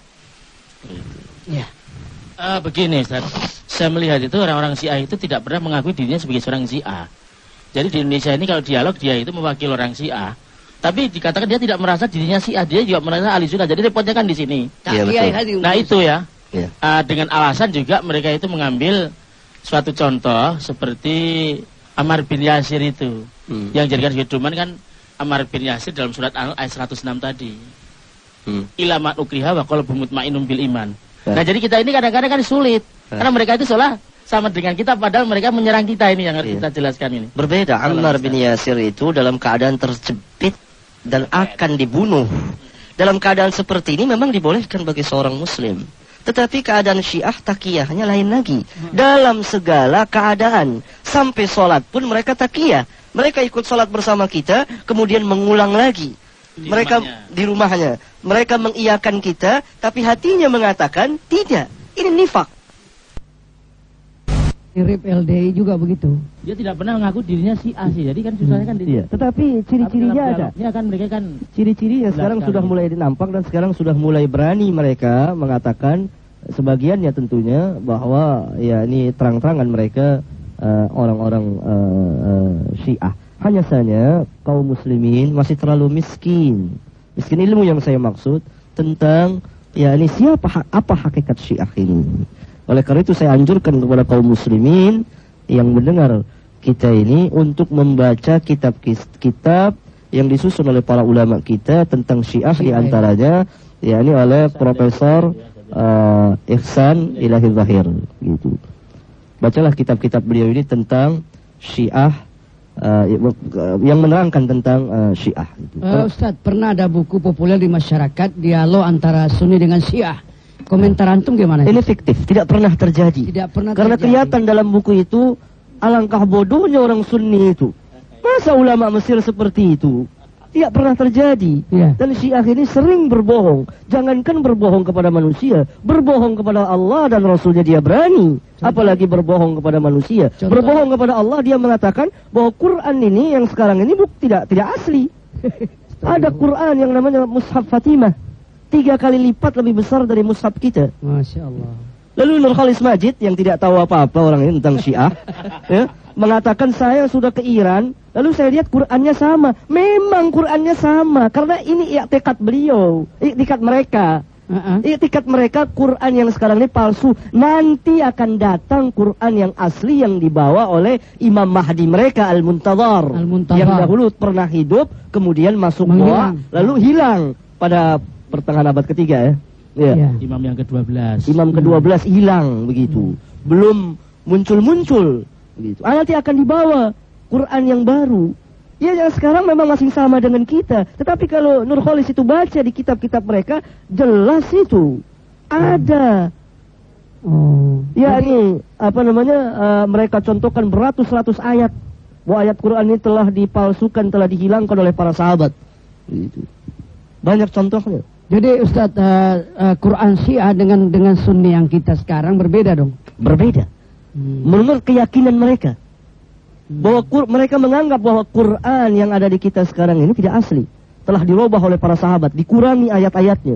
Ya. Uh, begini, Ustaz. Saya melihat itu orang-orang Syiah itu tidak pernah mengakui dirinya sebagai seorang Syiah. Jadi di Indonesia ini kalau dialog dia itu mewakili orang Syiah, tapi dikatakan dia tidak merasa dirinya Syiah, dia juga merasa ahli sunnah. Jadi repotnya kan di sini. Ya, nah itu ya. Ya. Uh, dengan alasan juga mereka itu mengambil suatu contoh seperti Ammar bin Yasir itu, hmm. yang jadikan sebagai doman kan Ammar bin Yasir dalam surat An ayat seratus enam tadi. Hmm. Ilamat ukriha wa qalbu mutmainnun bil iman. Nah, jadi kita ini kadang-kadang kan sulit. Karena mereka itu seolah sama dengan kita, padahal mereka menyerang kita ini yang harus iya. kita jelaskan ini. Berbeda, Ammar bin Yasir itu dalam keadaan terjepit dan akan dibunuh. Dalam keadaan seperti ini memang dibolehkan bagi seorang muslim. Tetapi keadaan Syiah takiyahnya lain lagi. Dalam segala keadaan. Sampai sholat pun mereka takiyah. Mereka ikut sholat bersama kita, kemudian mengulang lagi. Di mereka rumahnya. Di rumahnya mereka mengiyakan kita, tapi hatinya mengatakan tidak. Ini nifak. Mirip L D I juga begitu. Dia tidak pernah mengaku dirinya Syiah sih. Jadi kan susahnya kan iya. Tetapi ciri-cirinya ada. Ya kan mereka kan ciri-cirinya sekarang sudah mulai nampak dan sekarang sudah mulai berani mereka mengatakan, sebagiannya tentunya, bahwa ya ini terang-terangan mereka uh, orang-orang uh, uh, Syiah. Hanya saja kaum muslimin masih terlalu miskin. Miskin ilmu yang saya maksud tentang ya ini siapa, apa hakikat Syiah ini. Oleh karena itu saya anjurkan kepada kaum muslimin yang mendengar kita ini untuk membaca kitab-kitab yang disusun oleh para ulama kita tentang Syiah, di antaranya ya ini oleh Profesor uh, Ihsan Ilahi Zahir gitu. Bacalah kitab-kitab beliau ini tentang Syiah, Uh, yang menerangkan tentang uh, Syiah. Uh, Ustadz, pernah ada buku populer di masyarakat dialog antara Sunni dengan Syiah. Komentar antum gimana? Ini fiktif, tidak pernah terjadi. Tidak pernah Karena terjadi. Kelihatan dalam buku itu alangkah bodohnya orang Sunni itu. Masa ulama Mesir seperti itu? Tidak pernah terjadi. Ya. Dan Syiah ini sering berbohong. Jangankan berbohong kepada manusia, berbohong kepada Allah dan Rasulnya dia berani. Contoh. Apalagi berbohong kepada manusia. Contoh. Berbohong kepada Allah, dia mengatakan bahwa Quran ini yang sekarang ini buk, tidak tidak asli. Ada Quran yang namanya Mushaf Fatimah, tiga kali lipat lebih besar dari Mushaf kita. Masya Allah. Lalu Nurkhalis Majid yang tidak tahu apa-apa orang ini tentang Syiah, ya, mengatakan saya sudah ke Iran, lalu saya lihat Qurannya sama. Memang Qurannya sama, karena ini i'tikad beliau, i'tikad mereka. Uh-uh. I'tikad mereka Quran yang sekarang ini palsu. Nanti akan datang Quran yang asli yang dibawa oleh Imam Mahdi mereka, Al-Muntadhar, Al-Muntadhar. yang dahulu pernah hidup, kemudian masuk goa, lalu hilang pada pertengahan abad ketiga ya. Ya. Ya. Imam yang kedua belas. Imam kedua belas hilang begitu. Belum muncul-muncul begitu. Ah, nanti akan dibawa Quran yang baru. Ya, yang sekarang memang masih sama dengan kita. Tetapi kalau Nurkhalis itu baca di kitab-kitab mereka, jelas itu ada. Oh. Ya, ini apa namanya? Uh, mereka contohkan beratus-ratus ayat. Bahwa ayat Quran ini telah dipalsukan, telah dihilangkan oleh para sahabat. Gitu. Banyak contohnya. Jadi Ustadz, uh, uh, Quran Syiah dengan dengan Sunni yang kita sekarang berbeda dong? Berbeda. Hmm. Menurut keyakinan mereka. Hmm. Bahwa Qur- mereka menganggap bahwa Quran yang ada di kita sekarang ini tidak asli. Telah dirubah oleh para sahabat, dikurangi ayat-ayatnya.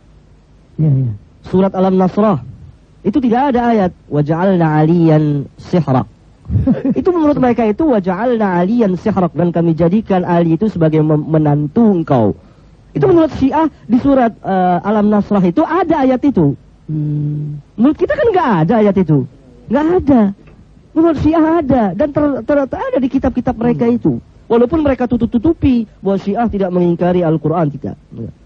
Ya, ya. Surat Al-Nasrah itu tidak ada ayat waja'alna 'aliyan sihrak. Itu menurut mereka itu waja'alna 'aliyan sihrak, dan kami jadikan Ali itu sebagai menantu engkau. Itu menurut Syiah di surat uh, Al-Nasrah itu ada ayat itu. Hmm. Menurut kita kan nggak ada ayat itu, nggak ada. Menurut Syiah ada, dan ternyata ada di kitab-kitab mereka hmm. itu. Walaupun mereka tutup-tutupi bahwa Syiah tidak mengingkari Al-Quran, tidak.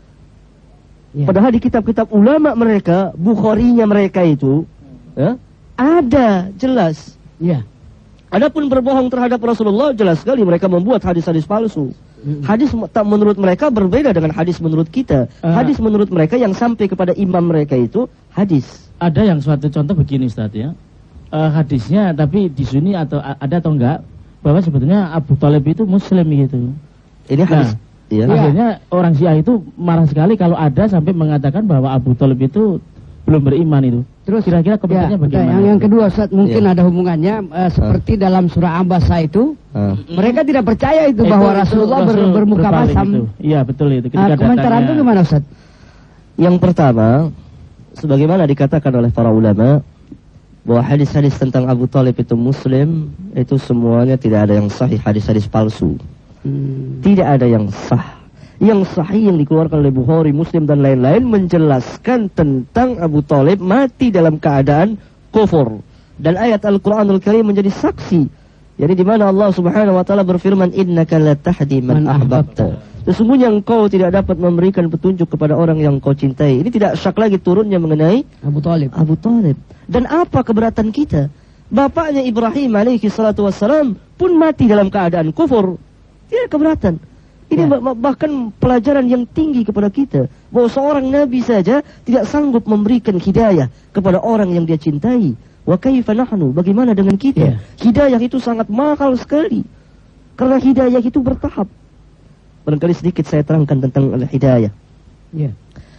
Ya. Padahal di kitab-kitab ulama mereka, Bukharinya mereka itu, ya, ada jelas. Ya. Adapun berbohong terhadap Rasulullah, jelas sekali mereka membuat hadis-hadis palsu. Hmm. Hadis menurut mereka berbeda dengan hadis menurut kita. Uh, hadis menurut mereka yang sampai kepada imam mereka itu hadis. Ada yang suatu contoh begini Ustaz ya. Uh, hadisnya tapi di sini atau ada atau enggak bahwa sebetulnya Abu Thalib itu muslim gitu. Ini hadis. Nah, iya. Akhirnya orang Syiah itu marah sekali kalau ada sampai mengatakan bahwa Abu Thalib itu belum beriman itu. Terus kira-kira komentarnya ya, bagaimana? Yang, yang kedua Ustaz, mungkin ya. ada hubungannya uh, seperti uh. dalam surah Abasa itu. Uh. Mereka tidak percaya itu eh, bahwa itu, Rasulullah itu, ber, bermuka masam. Iya betul itu. Uh, komentar itu gimana Ustaz? Yang pertama, sebagaimana dikatakan oleh para ulama, bahwa hadis-hadis tentang Abu Thalib itu muslim, itu semuanya tidak ada yang sahih, hadis-hadis palsu. Hmm. Tidak ada yang sah. Yang sahih yang dikeluarkan oleh Bukhari, Muslim dan lain-lain menjelaskan tentang Abu Thalib mati dalam keadaan kufur. Dan ayat Al-Quranul Karim menjadi saksi. Jadi di mana Allah Subhanahu wa taala berfirman, innaka la tahdi man ahbabta. Sesungguhnya engkau tidak dapat memberikan petunjuk kepada orang yang kau cintai. Ini tidak syak lagi turunnya mengenai Abu Thalib. Abu Thalib. Dan apa keberatan kita? Bapaknya Ibrahim alaihi salatu wassalam pun mati dalam keadaan kufur. Tidak keberatan. Ini ya. bahkan pelajaran yang tinggi kepada kita, bahwa seorang nabi saja tidak sanggup memberikan hidayah kepada orang yang dia cintai. Wa kaifa nahnu, bagaimana dengan kita? Ya. Hidayah itu sangat mahal sekali, karena hidayah itu bertahap. Barangkali sedikit saya terangkan tentang hidayah. Ya.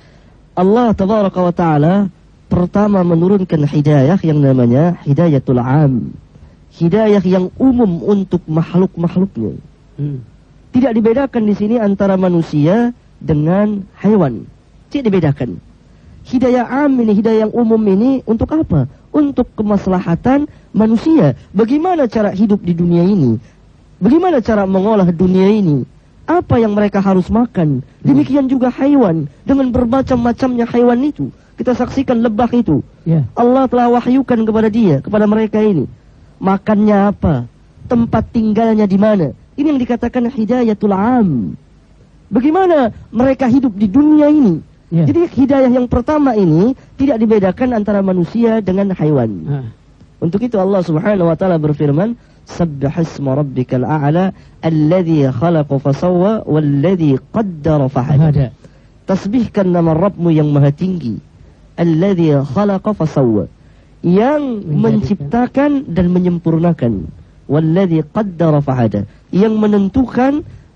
Allah tabaraka wa ta'ala pertama menurunkan hidayah yang namanya hidayatul am, hidayah yang umum untuk makhluk-makhluknya. Hmm. Tidak dibedakan di sini antara manusia dengan hewan. Tidak dibedakan. Hidayah am ini, hidayah yang umum ini untuk apa? Untuk kemaslahatan manusia. Bagaimana cara hidup di dunia ini? Bagaimana cara mengolah dunia ini? Apa yang mereka harus makan? Demikian juga hewan. Dengan bermacam-macamnya hewan itu. Kita saksikan lebah itu. Yeah. Allah telah wahyukan kepada dia, kepada mereka ini. Makannya apa? Tempat tinggalnya di mana? Ini yang dikatakan hidayatul am. Bagaimana mereka hidup di dunia ini? Yeah. Jadi hidayah yang pertama ini tidak dibedakan antara manusia dengan hewan. Uh. Untuk itu Allah Subhanahu wa taala berfirman, "Sabbihisma rabbikal a'la alladzi khalaqa fasawwa walladzi qaddara fahada." Tasbihkan nama Rabbmu yang maha tinggi, alladzi khalaqa fasawwa, yang menciptakan dan menyempurnakan, walladzi qaddara fahada, yang menentukan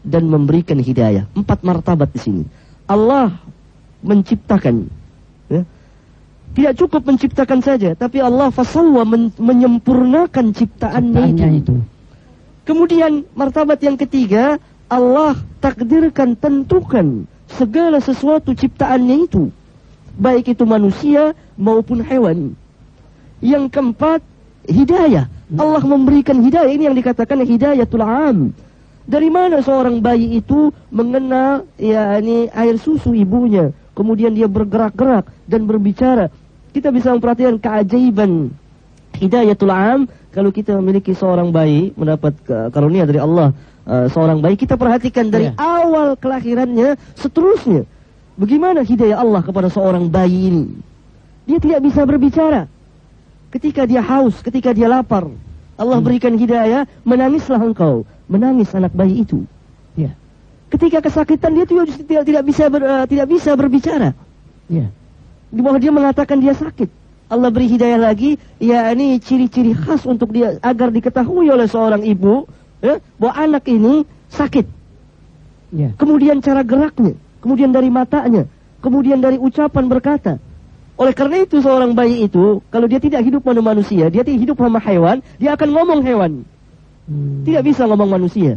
dan memberikan hidayah. Empat martabat di sini. Allah menciptakan, ya. Tidak cukup menciptakan saja, tapi Allah fasawwa men menyempurnakan ciptaannya itu. itu. Kemudian martabat yang ketiga, Allah takdirkan, tentukan segala sesuatu ciptaannya itu, baik itu manusia maupun hewan. Yang keempat, hidayah. Allah memberikan hidayah. Ini yang dikatakan hidayatul am. Dari mana seorang bayi itu mengenal ya ini air susu ibunya, kemudian dia bergerak-gerak dan berbicara. Kita bisa memperhatikan keajaiban hidayatul am kalau kita memiliki seorang bayi, mendapat karunia dari Allah, uh, seorang bayi, kita perhatikan dari ya. awal kelahirannya seterusnya. Bagaimana hidayah Allah kepada seorang bayi ini? Dia tidak bisa berbicara. Ketika dia haus, ketika dia lapar, Allah hmm. berikan hidayah, menangislah engkau. Menangis anak bayi itu. Ya. Ketika kesakitan dia tidak tidak bisa ber, uh, tidak bisa berbicara. Ya. Di bawah dia mengatakan dia sakit. Allah beri hidayah lagi, ya ini ciri-ciri khas untuk dia agar diketahui oleh seorang ibu, ya, bahwa anak ini sakit. Ya. Kemudian cara geraknya, kemudian dari matanya, kemudian dari ucapan berkata. Oleh karena itu seorang bayi itu, kalau dia tidak hidup pada manusia, dia tidak hidup sama hewan, dia akan ngomong hewan. Hmm. Tidak bisa ngomong manusia.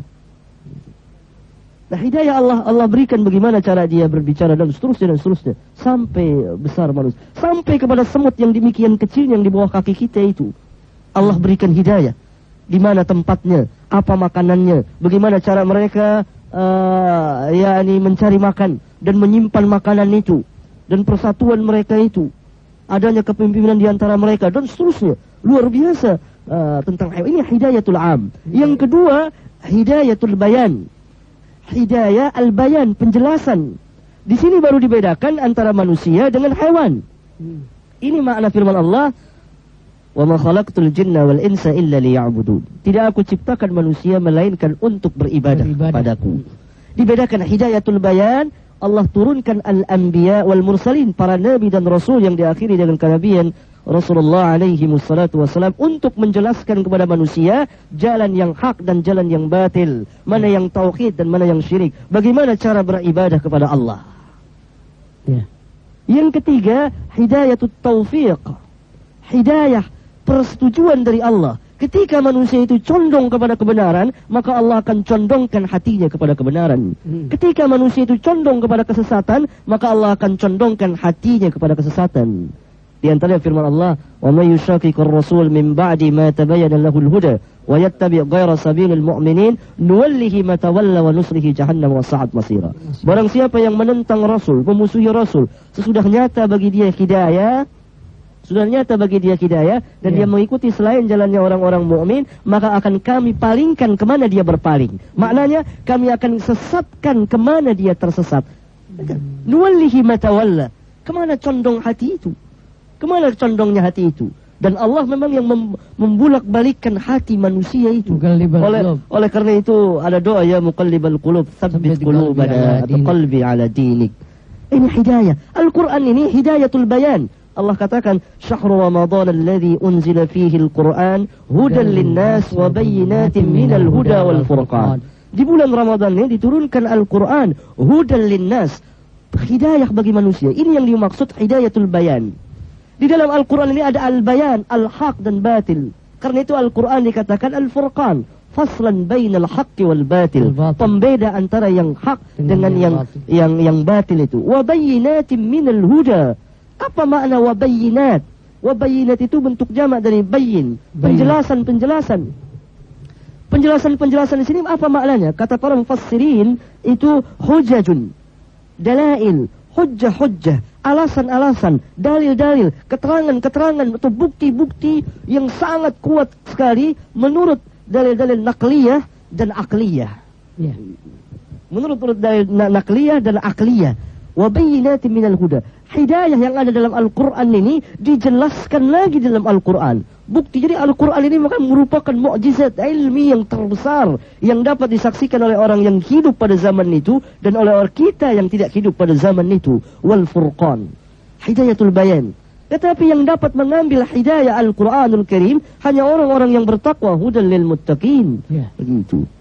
Nah, hidayah Allah Allah berikan bagaimana cara dia berbicara dan seterusnya dan seterusnya sampai besar manusia, sampai kepada semut yang demikian kecil yang di bawah kaki kita itu. Allah berikan hidayah. Di mana tempatnya, apa makanannya, bagaimana cara mereka uh, ya ini mencari makan dan menyimpan makanan itu, dan persatuan mereka itu, adanya kepemimpinan di antara mereka dan seterusnya. Luar biasa uh, tentang ini hidayatul am. Yang kedua, hidayatul bayan. Hidayah al-bayan, penjelasan. Di sini baru dibedakan antara manusia dengan hewan. Hmm. Ini makna firman Allah, "Wa ma khalaqtul jinna wal insa illa liya'budun." Tidak aku ciptakan manusia melainkan untuk beribadah, beribadah. padaku. Dibedakan hidayatul bayan, Allah turunkan al-anbiya wal mursalin, para nabi dan rasul yang diakhiri dengan kenabian Rasulullah alaihi wassalatu wassalam, untuk menjelaskan kepada manusia jalan yang hak dan jalan yang batil, mana yang tauhid dan mana yang syirik, bagaimana cara beribadah kepada Allah. Ya. Yang ketiga, hidayatut taufiq, hidayah persetujuan dari Allah. Ketika manusia itu condong kepada kebenaran, maka Allah akan condongkan hatinya kepada kebenaran. Hmm. Ketika manusia itu condong kepada kesesatan, maka Allah akan condongkan hatinya kepada kesesatan. Di antara firman Allah, "Wa may yushaqiqir rasul min ba'di ma tabayyana lahul huda wa yattabi' ghayra sabilil mu'minin nuwallihi ma tawalla wa nuslihi jahannam wa sa'at masira." Barang siapa yang menentang rasul, memusuhi rasul, sesudah nyata bagi dia hidayah, sudah nyata bagi dia hidayah dan yeah. dia mengikuti selain jalannya orang-orang mukmin, maka akan kami palingkan kemana dia berpaling. Maknanya kami akan sesatkan kemana dia tersesat. Hmm. Nuwallihi ma tawalla. Kemana condong hati itu? Kemana condongnya hati itu? Dan Allah memang yang mem membulak-balikkan hati manusia itu. Oleh, oleh karena itu ada doa, ya muqallibal qulub, tsabbit qulubana biqalbi ala dinik. Ini hidayah. Al-Quran ini hidayatul bayan. Allah katakan, "Syahrul Ramadan alladzi unzila fihi al-Quran hudan lin-nas wa bayyinatin minal huda wal furqan." Di bulan Ramadan ini diturunkan Al-Quran, hudan lin-nas, hidayah bagi manusia. Ini yang dimaksud hidayatul bayan. Di dalam Al-Quran ini ada al-bayan, al-haq dan batil. Karena itu Al-Quran dikatakan al-furqan, faslan bainal haqqi wal batil, pembeda antara yang hak dengan, dengan yang batil. yang yang batil itu. Wa bayyinatin minal huda. Apa makna wa bayyinat? Wa bayyinat itu bentuk jamak dari bayyin, penjelasan-penjelasan. Penjelasan-penjelasan di sini apa maknanya? Kata para mufassirin itu hujajun, dalail, hujjah-hujjah, alasan-alasan, dalil-dalil, keterangan-keterangan atau bukti-bukti yang sangat kuat sekali menurut dalil-dalil nakliyah dan akliyah. Ya. Menurut dalil nakliyah dan akliyah. Wa bayyinatin minal huda. Hidayah yang ada dalam Al-Quran ini dijelaskan lagi dalam Al-Quran. Bukti, jadi Al-Quran ini merupakan mukjizat ilmi yang terbesar yang dapat disaksikan oleh orang yang hidup pada zaman itu dan oleh orang kita yang tidak hidup pada zaman itu. Wal furqan, hidayatul bayan. Tetapi yang dapat mengambil hidayah Al-Quranul Karim hanya orang-orang yang bertakwa, hudan lil muttaqin. Ya. Begitu.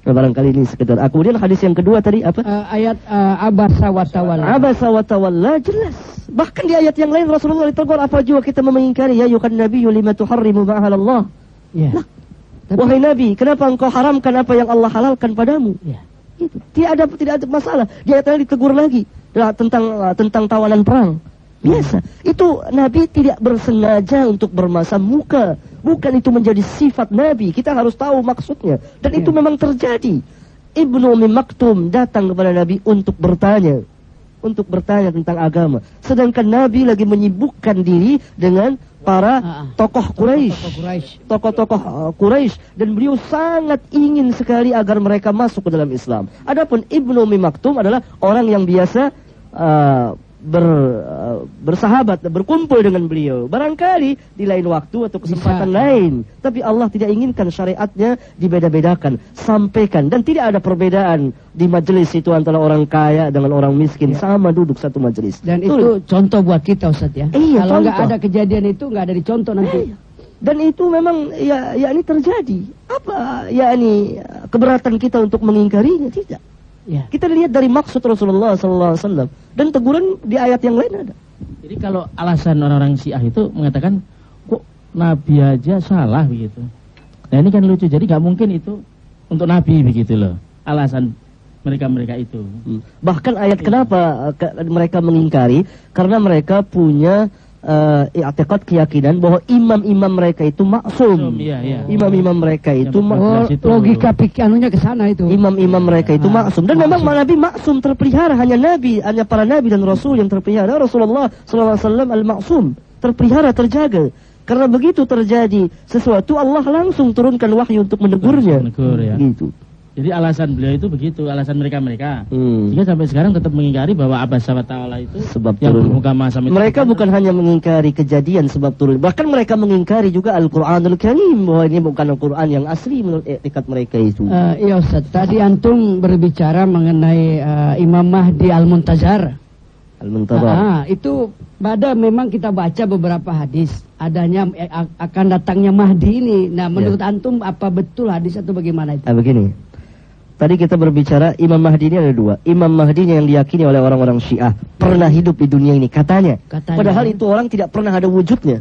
Nah, barangkali ini sekedar aku. Kemudian hadis yang kedua tadi apa? Uh, ayat uh, abasa wa tawalla. Abasa wa tawalla jelas. Bahkan di ayat yang lain Rasulullah ditegur, apa juga kita mengingkari ya yukan nabiyyu lima tuharrimu ma'ahalallah. Ya. Nah, wahai Nabi, kenapa engkau haramkan apa yang Allah halalkan padamu? Ya. Itu tidak ada tidak ada masalah. Di ayat lain ditegur lagi tentang tentang tawanan perang. Biasa. Itu Nabi tidak bersengaja untuk bermasam muka. Bukan itu menjadi sifat Nabi. Kita harus tahu maksudnya. Dan ya. Itu memang terjadi. Ibnu Ummi Maktum datang kepada Nabi untuk bertanya. Untuk bertanya tentang agama. Sedangkan Nabi lagi menyibukkan diri dengan para tokoh Quraisy. Tokoh-tokoh Quraisy. Dan beliau sangat ingin sekali agar mereka masuk ke dalam Islam. Adapun Ibnu Ummi Maktum adalah orang yang biasa uh, ber, uh, bersahabat, berkumpul dengan beliau. Barangkali di lain waktu atau kesempatan Bisa. lain. Tapi Allah tidak inginkan syariatnya dibeda-bedakan. Sampaikan. Dan tidak ada perbedaan di majelis itu antara orang kaya dengan orang miskin. Ya. Sama duduk satu majelis. Dan Tuh. itu contoh buat kita Ustaz ya. Iya, kalau nggak ada kejadian itu nggak ada dicontoh nanti. Iya. Dan itu memang ya, ya ini terjadi. Apa ya ini keberatan kita untuk mengingkarinya? Tidak. Ya. Kita lihat dari maksud Rasulullah sallallahu alaihi wasallam dan teguran di ayat yang lain ada. Jadi kalau alasan orang-orang Syiah itu mengatakan kok Nabi aja salah begitu. Nah ini kan lucu. Jadi nggak mungkin itu untuk Nabi begitu loh. Alasan mereka-mereka itu. Hmm. Bahkan ayat kenapa ke, mereka mengingkari? Karena mereka punya uh, i'tiqad keyakinan bahwa imam-imam mereka itu maksum. Iya, iya. Imam-imam mereka itu oh, logika pikirannya ke sana itu. Imam-imam mereka itu ah, maksum. Dan maksum. Memang Nabi maksum terpelihara, hanya Nabi, hanya para nabi dan rasul yang terpelihara. Rasulullah sallallahu alaihi wasallam al-maksum, terpelihara, terjaga. Karena begitu terjadi sesuatu Allah langsung turunkan wahyu untuk menegurnya. Menegur ya. Gitu. Jadi alasan beliau itu begitu, alasan mereka-mereka. Hmm. Sehingga sampai sekarang tetap mengingkari bahwa Abasa wa Ta'ala itu sebab yang turun. bermuka masam itu. Mereka bukan hanya mengingkari kejadian sebab turun. Bahkan mereka mengingkari juga Al-Quranul Karim. Bahwa ini bukan Al-Quran yang asli menurut etikat mereka itu. Uh, iya Ustaz, tadi antum berbicara mengenai uh, Imam Mahdi Al-Muntazar. Al-Muntazar. Ah, itu pada memang kita baca beberapa hadis. Adanya eh, akan datangnya Mahdi ini. Nah menurut ya. antum apa betul hadis atau bagaimana itu? Ah, begini. Tadi kita berbicara Imam Mahdi ini ada dua. Imam Mahdi yang diyakini oleh orang-orang Syiah pernah hidup di dunia ini katanya. katanya. Padahal itu orang tidak pernah ada wujudnya.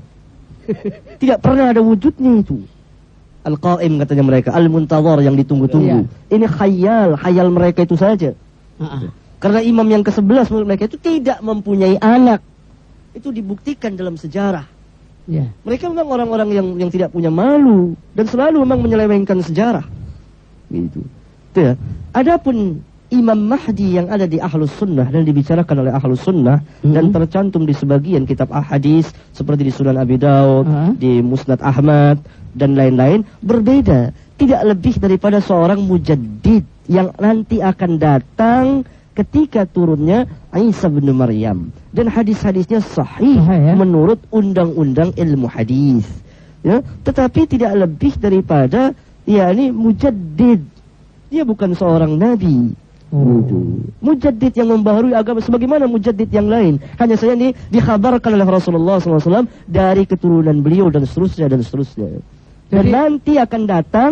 Tidak pernah ada wujudnya itu. Al-Qaim katanya mereka, Al-Muntazar yang ditunggu-tunggu. Iya. Ini khayal, khayal mereka itu saja. Uh-uh. Karena imam yang kesebelas menurut mereka itu tidak mempunyai anak. Itu dibuktikan dalam sejarah. Yeah. Mereka memang orang-orang yang yang tidak punya malu dan selalu memang menyelewengkan sejarah. Gitu. Ya. Adapun Imam Mahdi yang ada di Ahlus Sunnah dan dibicarakan oleh Ahlus Sunnah mm-hmm. dan tercantum di sebagian kitab ahadis seperti di Sunan Abi Daud, uh-huh. di Musnad Ahmad dan lain-lain berbeda. Tidak lebih daripada seorang mujaddid yang nanti akan datang ketika turunnya Isa bin Maryam. Dan hadis-hadisnya sahih uh-huh, ya? menurut undang-undang ilmu hadis. Ya, tetapi tidak lebih daripada yakni mujaddid. Dia bukan seorang nabi. Oh. Mujaddid yang membaharui agama sebagaimana mujaddid yang lain. Hanya saja ini dikhabarkan oleh Rasulullah sallallahu alaihi wasallam dari keturunan beliau dan seterusnya dan seterusnya. Dan Jadi, nanti akan datang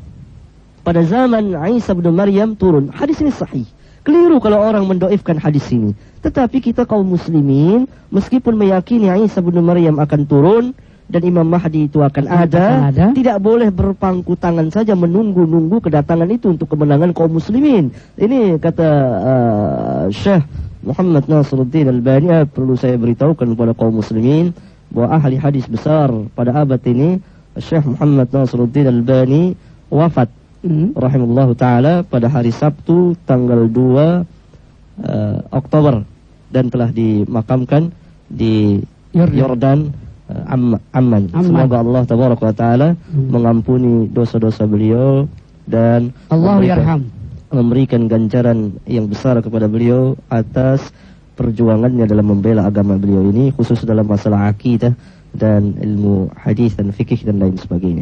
pada zaman Isa bin Maryam turun. Hadis ini sahih. Keliru kalau orang mendoifkan hadis ini. Tetapi kita kaum muslimin meskipun meyakini Isa bin Maryam akan turun dan Imam Mahdi itu akan ada, ada, tidak boleh berpangku tangan saja menunggu-nunggu kedatangan itu untuk kemenangan kaum muslimin. Ini kata uh, Syekh Muhammad Nasiruddin Albani, perlu saya beritahukan kepada kaum muslimin bahwa ahli hadis besar pada abad ini, Syekh Muhammad Nasiruddin Albani wafat mm-hmm. rahimahullah ta'ala pada hari Sabtu tanggal dua uh, Oktober dan telah dimakamkan di Yordan. Am, aman. aman. Semoga Allah tabaraka wa taala hmm. mengampuni dosa-dosa beliau dan Allah yarham. Memberikan ganjaran yang besar kepada beliau atas perjuangannya dalam membela agama beliau ini, khusus dalam masalah akidah dan ilmu hadis dan fikih dan lain sebagainya.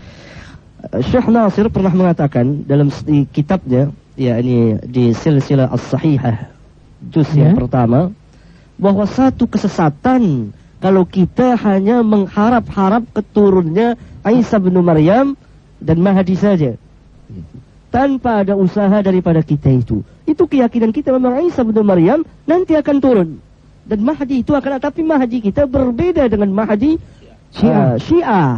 Syekh Nasir pernah mengatakan dalam kitabnya, yakni di Silsilah As-Sahihah juz yeah. yang pertama, bahwa satu kesesatan kalau kita hanya mengharap-harap keturunnya Isa bin Maryam dan Mahdi saja. tanpa ada usaha daripada kita itu. Itu keyakinan kita, memang Isa bin Maryam nanti akan turun. Dan Mahdi itu akan, tapi Mahdi kita berbeda dengan Mahdi Syiah. Uh, Syiah.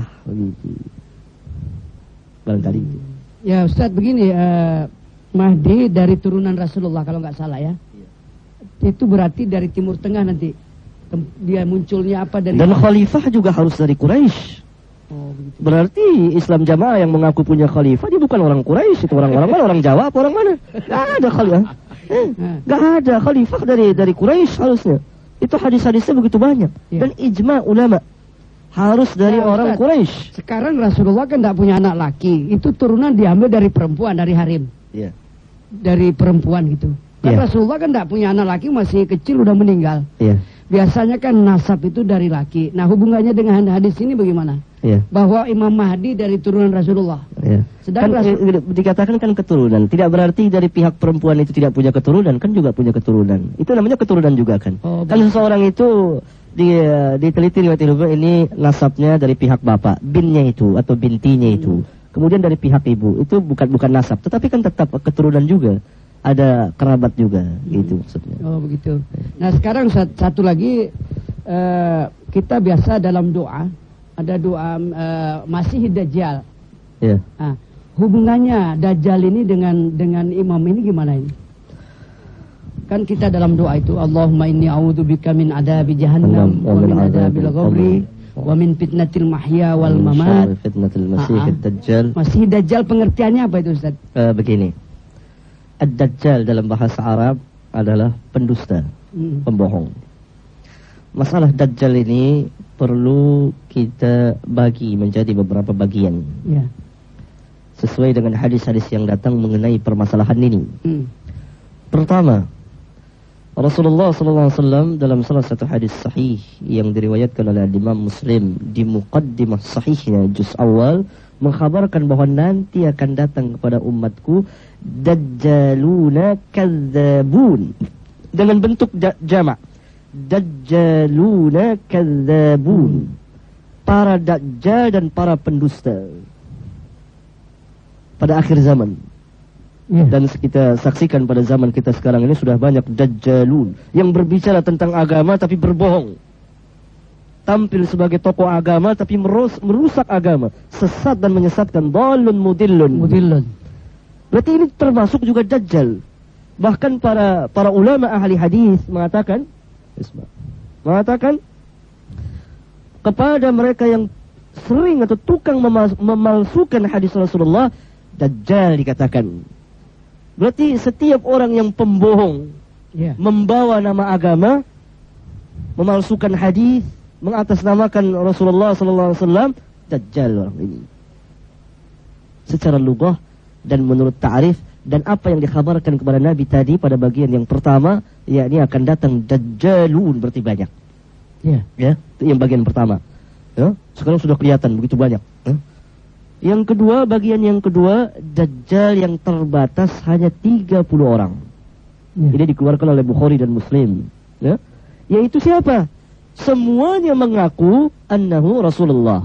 Barangkali. Ya Ustaz, begini, uh, Mahdi dari turunan Rasulullah kalau nggak salah ya. Itu berarti dari Timur Tengah nanti. Dia munculnya apa dari... Dan khalifah juga harus dari Quraisy. Oh, begitu. Berarti Islam Jamaah yang mengaku punya khalifah, dia bukan orang Quraisy, itu orang-orang mana? Orang Jawa apa orang mana? Gak ada khalifah. Eh, gak ada khalifah dari dari Quraisy harusnya. Itu hadis-hadisnya begitu banyak. Ya. Dan ijma ulama harus dari nah, orang Quraisy. Sekarang Rasulullah kan tidak punya anak laki, itu turunan diambil dari perempuan, dari harim. Ya. Dari perempuan gitu. Kan ya. Rasulullah kan tidak punya anak laki, masih kecil udah meninggal. Ya. Biasanya kan nasab itu dari laki. Nah hubungannya dengan hadis ini bagaimana? Ya. Bahwa Imam Mahdi dari turunan Rasulullah. Ya. Sedang kan, Rasul... dikatakan kan keturunan. Tidak berarti dari pihak perempuan itu tidak punya keturunan, kan juga punya keturunan. Itu namanya keturunan juga kan. Oh, kan seseorang itu di, diteliti riwayat ilmu ini nasabnya dari pihak bapak, binnya itu atau bintinya itu. Hmm. Kemudian dari pihak ibu itu bukan bukan nasab, tetapi kan tetap keturunan juga. Ada kerabat juga, hmm. gitu maksudnya. Oh begitu. Nah sekarang satu lagi, uh, kita biasa dalam doa ada doa uh, Masih Dajjal. Ya. Nah, hubungannya Dajjal ini dengan dengan imam ini gimana ini? Kan kita dalam doa itu Allahumma inni a'udzubika min adabi jahannam wa min adabil qabri wa min fitnatil mahya wal mamat. Fitnatil Masih Dajjal. Masih Dajjal pengertiannya apa itu Ustaz? Uh, begini. Ad-Dajjal dalam bahasa Arab adalah pendusta, hmm. pembohong. Masalah Dajjal ini perlu kita bagi menjadi beberapa bagian. Ya. Sesuai dengan hadis-hadis yang datang mengenai permasalahan ini. Hmm. Pertama, Rasulullah sallallahu alaihi wasallam dalam salah satu hadis sahih yang diriwayatkan oleh Imam Muslim di muqaddimah sahihnya juz awal mengkhabarkan bahwa nanti akan datang kepada umatku dajjaluna kadzabun dengan bentuk jamak. Dajjaluna kadzabun, para dajjal dan para pendusta pada akhir zaman. Yeah. Dan kita saksikan pada zaman kita sekarang ini sudah banyak dajjalun yang berbicara tentang agama tapi berbohong. Tampil sebagai tokoh agama tapi merus, merusak agama, sesat dan menyesatkan, dhalun mudillun. Mudillun. Berarti ini termasuk juga dajjal. Bahkan para para ulama ahli hadis mengatakan mengatakan kepada mereka yang sering atau tukang memas, memalsukan hadis Rasulullah, dajjal dikatakan. Berarti setiap orang yang pembohong, yeah. membawa nama agama, memalsukan hadis, mengatasnamakan Rasulullah sallallahu alaihi wasallam, dajjal orang ini. Secara lughah dan menurut ta'rif dan apa yang dikhabarkan kepada Nabi tadi pada bagian yang pertama, yakni akan datang dajjalun berarti banyak. Ya, ya, itu yang bagian pertama. Ya, sekarang sudah kelihatan begitu banyak. Ya. Yang kedua, bagian yang kedua, dajjal yang terbatas hanya tiga puluh orang. Ya. Ini dikeluarkan oleh Bukhari dan Muslim. Ya. Yaitu siapa? Semuanya mengaku annahu Rasulullah,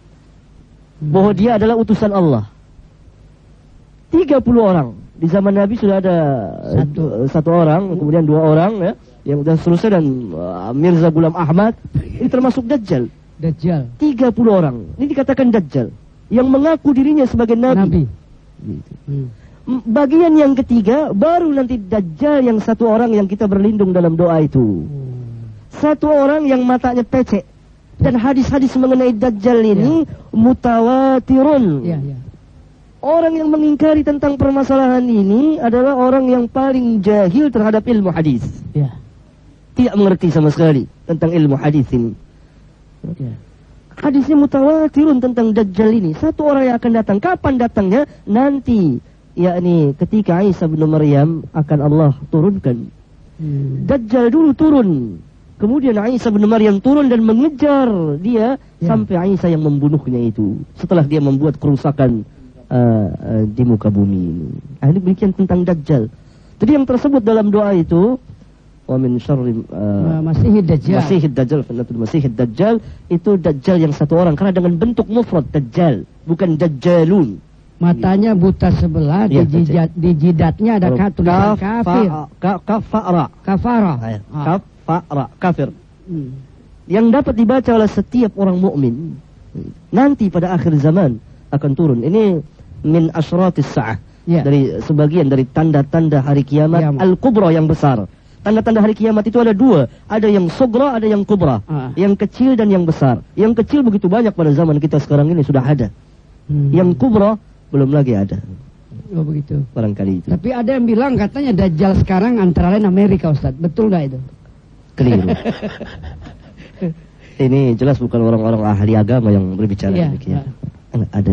bahwa dia adalah utusan Allah. tiga puluh orang. Di zaman Nabi sudah ada satu, satu orang, kemudian dua orang, ya, yang dan seterusnya, dan uh, Mirza Ghulam Ahmad. Ini termasuk Dajjal. Dajjal. tiga puluh orang. Ini dikatakan Dajjal yang mengaku dirinya sebagai Nabi. Nabi. Gitu. Hmm. Bagian yang ketiga, baru nanti Dajjal yang satu orang yang kita berlindung dalam doa itu. Satu orang yang matanya pecek. Dan hadis-hadis mengenai Dajjal ini ya. mutawatirun. Ya, ya. Orang yang mengingkari tentang permasalahan ini adalah orang yang paling jahil terhadap ilmu hadis. Ya. Tidak mengerti sama sekali tentang ilmu hadis ini. Ya. Hadisnya mutawatirun tentang Dajjal ini. Satu orang yang akan datang. Kapan datangnya? Nanti. Yakni ketika Isa bin Maryam akan Allah turunkan. Hmm. Dajjal dulu turun. Kemudian Isa bin Maryam turun dan mengejar dia ya. sampai Isa yang membunuhnya itu. Setelah dia membuat kerusakan uh, uh, di muka bumi ini. Nah, ini demikian tentang Dajjal. Jadi yang tersebut dalam doa itu, wa min syarri uh, Masihid Dajjal. Masihid Dajjal, fanatul Masihid Dajjal itu Dajjal yang satu orang karena dengan bentuk mufrad Dajjal, bukan Dajjalun. Matanya buta sebelah, Ya, di, jidat, di jidatnya ada ka, tulisan kafir. Ka, kafara. Kafara. Ah. Kafara, kafir. Hmm. Yang dapat dibaca oleh setiap orang mukmin nanti pada akhir zaman akan turun. Ini min asyratis sa'ah. Ya. Dari sebagian dari tanda-tanda hari kiamat, Kiamat. al-kubra yang besar. Tanda-tanda hari kiamat itu ada dua. Ada yang sugra, ada yang kubra. Ah. Yang kecil dan yang besar. Yang kecil begitu banyak pada zaman kita sekarang ini sudah ada. Hmm. Yang kubra belum lagi ada. Oh begitu. Barangkali itu. Tapi ada yang bilang katanya Dajjal sekarang antara lain Amerika, Ustaz. Betul nggak itu? Keliru. Ini jelas bukan orang-orang ahli agama yang berbicara Ya, demikian. ya. Ada.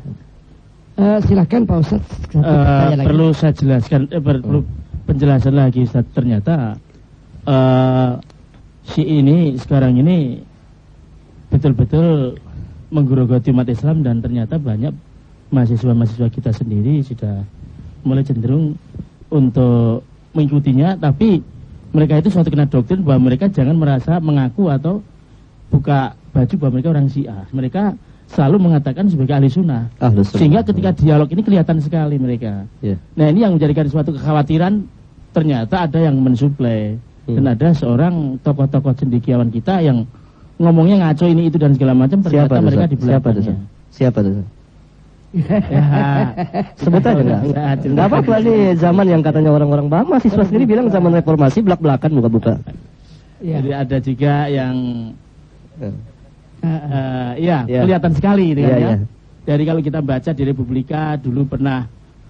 Uh, silakan Pak Ustaz. Satu Uh, pertanyaan lagi. perlu saya jelaskan, eh, perlu penjelasan lagi Ustaz. Ternyata uh, si ini sekarang ini betul-betul menggerogoti umat Islam, dan ternyata banyak mahasiswa-mahasiswa kita sendiri sudah mulai cenderung untuk mengikutinya. Tapi mereka itu suatu kena doktrin bahwa mereka jangan merasa mengaku atau buka baju bahwa mereka orang Syiah. Mereka selalu mengatakan sebagai ahli sunnah. Ahli sunnah. Sehingga ketika dialog ini kelihatan sekali mereka. Ya. Nah, ini yang menjadikan suatu kekhawatiran. Ternyata ada yang mensuplai. Hmm. Dan ada seorang tokoh-tokoh cendekiawan kita yang ngomongnya ngaco ini itu dan segala macam. Ternyata Siapa mereka itu? di Siapa itu? belakangnya. Siapa itu? Ya, Sebut aja enggak? Enggak apa-apa nih zaman yang katanya orang-orang bah, mahasiswa sendiri bilang zaman reformasi belak-belakan buka-buka. Ya. Jadi ada juga yang Ya. uh, ya, Ya. kelihatan sekali gitu Ya, kan, ya. ya. Dari kalau kita baca di Republika dulu pernah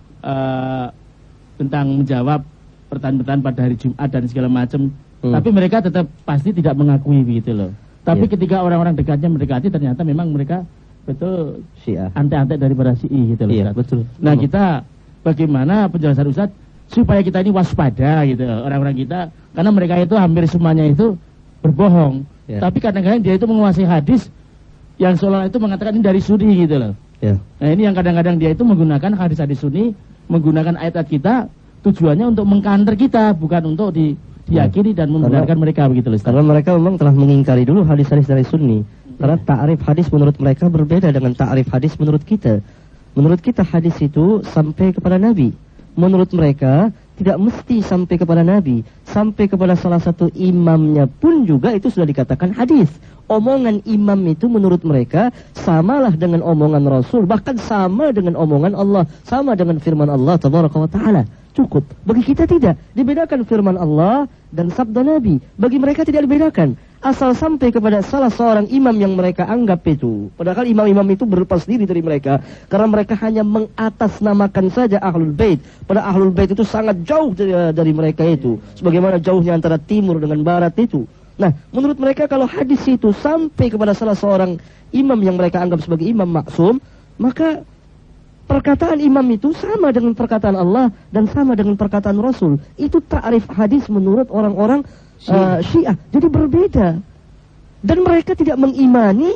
uh, tentang menjawab pertanyaan-pertanyaan pada hari Jumat dan segala macam. Hmm. Tapi mereka tetap pasti tidak mengakui begitu loh. Tapi Ya. ketika orang-orang dekatnya mendekati, ternyata memang mereka betul Syiah. antek-antek daripada Syi'i gitu loh. Iya, Ustaz. betul. Nah, Hmm. kita bagaimana penjelasan Ustaz supaya kita ini waspada gitu orang-orang kita, karena mereka itu hampir semuanya itu berbohong. Ya. Tapi kadang-kadang dia itu menguasai hadis yang seolah itu mengatakan ini dari Sunni gitu loh. Ya. Nah, ini yang kadang-kadang dia itu menggunakan hadis-hadis Sunni, menggunakan ayat-ayat kita tujuannya untuk mengkanter kita, bukan untuk di, diyakini dan membenarkan mereka begitu loh. Ustaz. Karena mereka memang telah mengingkari dulu hadis-hadis dari Sunni. Karena ta'rif hadis menurut mereka berbeda dengan ta'rif hadis menurut kita. Menurut kita hadis itu sampai kepada Nabi. Menurut mereka tidak mesti sampai kepada Nabi. Sampai kepada salah satu imamnya pun juga itu sudah dikatakan hadis. Omongan imam itu menurut mereka samalah dengan omongan Rasul. Bahkan sama dengan omongan Allah. Sama dengan firman Allah tabaraka wa ta'ala. Cukup. Bagi kita tidak. Dibedakan firman Allah dan sabda Nabi. Bagi mereka tidak dibedakan. Asal sampai kepada salah seorang imam yang mereka anggap itu. Padahal imam-imam itu berlepas diri dari mereka. Karena mereka hanya mengatasnamakan saja Ahlul Bait. Pada Ahlul Bait itu sangat jauh dari, dari mereka itu. Sebagaimana jauhnya antara timur dengan barat itu. Nah, menurut mereka kalau hadis itu sampai kepada salah seorang imam yang mereka anggap sebagai imam maksum, maka perkataan imam itu sama dengan perkataan Allah dan sama dengan perkataan Rasul. Itu ta'rif hadis menurut orang-orang uh, Syiah. Jadi berbeda. Dan mereka tidak mengimani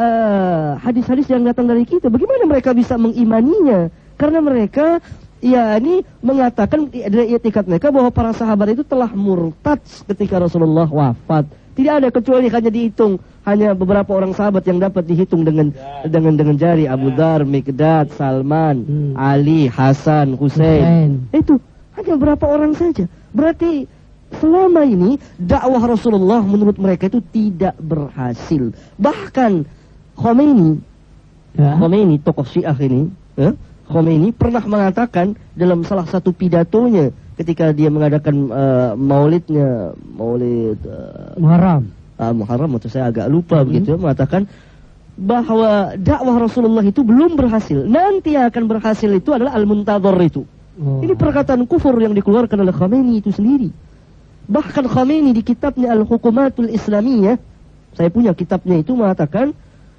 uh, hadis-hadis yang datang dari kita. Bagaimana mereka bisa mengimaninya? Karena mereka ya ini mengatakan dari etikat mereka bahwa para sahabat itu telah murtad ketika Rasulullah wafat. Tidak ada kecuali hanya dihitung hanya beberapa orang sahabat yang dapat dihitung dengan ya. dengan dengan jari. Abu Dzar, Miqdad, Salman, hmm. Ali, Hasan, Husain. Itu hanya beberapa orang saja. Berarti selama ini dakwah Rasulullah menurut mereka itu tidak berhasil. Bahkan Khomeini, ya. Khomeini tokoh Syiah ini, ya, Khomeini pernah mengatakan dalam salah satu pidatonya ketika dia mengadakan uh, maulidnya, maulid uh, Muharram. Uh, Muharram atau saya agak lupa mm-hmm. begitu, mengatakan bahwa dakwah Rasulullah itu belum berhasil. Nanti yang akan berhasil itu adalah al-muntadhar itu. Oh. Ini perkataan kufur yang dikeluarkan oleh Khomeini itu sendiri. Bahkan Khomeini di kitabnya Al-Hukumatul Islamiyah, saya punya kitabnya itu, mengatakan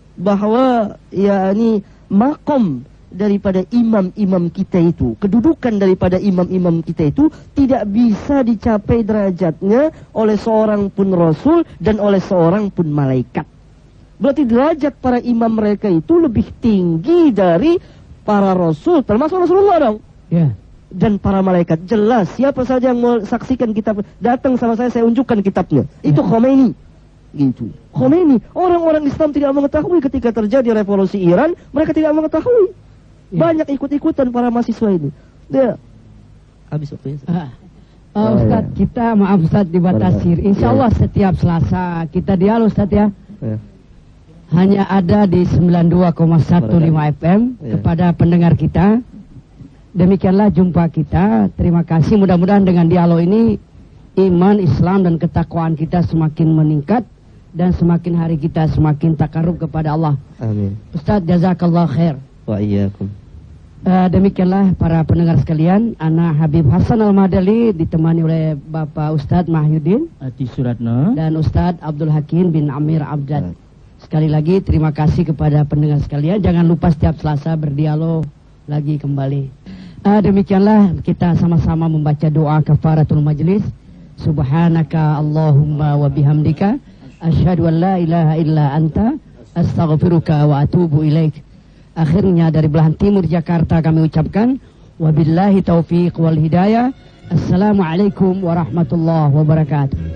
bahwa ya ini makom daripada imam-imam kita itu, kedudukan daripada imam-imam kita itu tidak bisa dicapai derajatnya oleh seorang pun Rasul dan oleh seorang pun malaikat. Berarti derajat para imam mereka itu lebih tinggi dari para Rasul, termasuk Rasulullah dong. Ya. Dan para malaikat. Jelas, siapa saja yang mau saksikan kitab, datang sama saya, saya unjukkan kitabnya. Itu Khomeini. Gitu. Khomeini. Orang-orang Islam tidak mengetahui ketika terjadi revolusi Iran, mereka tidak mengetahui. Ya. Banyak ikut-ikutan para mahasiswa ini. Dia habis waktunya. Ah. Oh, Ustaz, ya. Kita maaf Ustaz dibatasi. Insya Allah ya. Setiap Selasa kita dialog Ustaz ya. Ya. Hanya ada di sembilan puluh dua koma lima F M ya. Kepada pendengar kita. Demikianlah jumpa kita. Terima kasih. Mudah-mudahan dengan dialog ini iman, Islam dan ketakwaan kita semakin meningkat dan semakin hari kita semakin takarub kepada Allah. Amin. Ustaz, jazakallah khair. Wa iyyakum. Uh, demikianlah para pendengar sekalian, Ana Habib Hasan Al-Madali ditemani oleh Bapak Ustadz Mahyudin Adi Suratno dan Ustadz Abdul Hakim bin Amir Abdad. Sekali lagi terima kasih kepada pendengar sekalian. Jangan lupa setiap Selasa berdialog lagi kembali. Uh, demikianlah kita sama-sama membaca doa kafaratul majlis. Subhanaka Allahumma wa bihamdika asyhadu an la ilaha illa anta astaghfiruka wa atubu ilaik. Akhirnya dari belahan timur Jakarta kami ucapkan wabillahi taufiq wal hidayah. Assalamualaikum warahmatullahi wabarakatuh.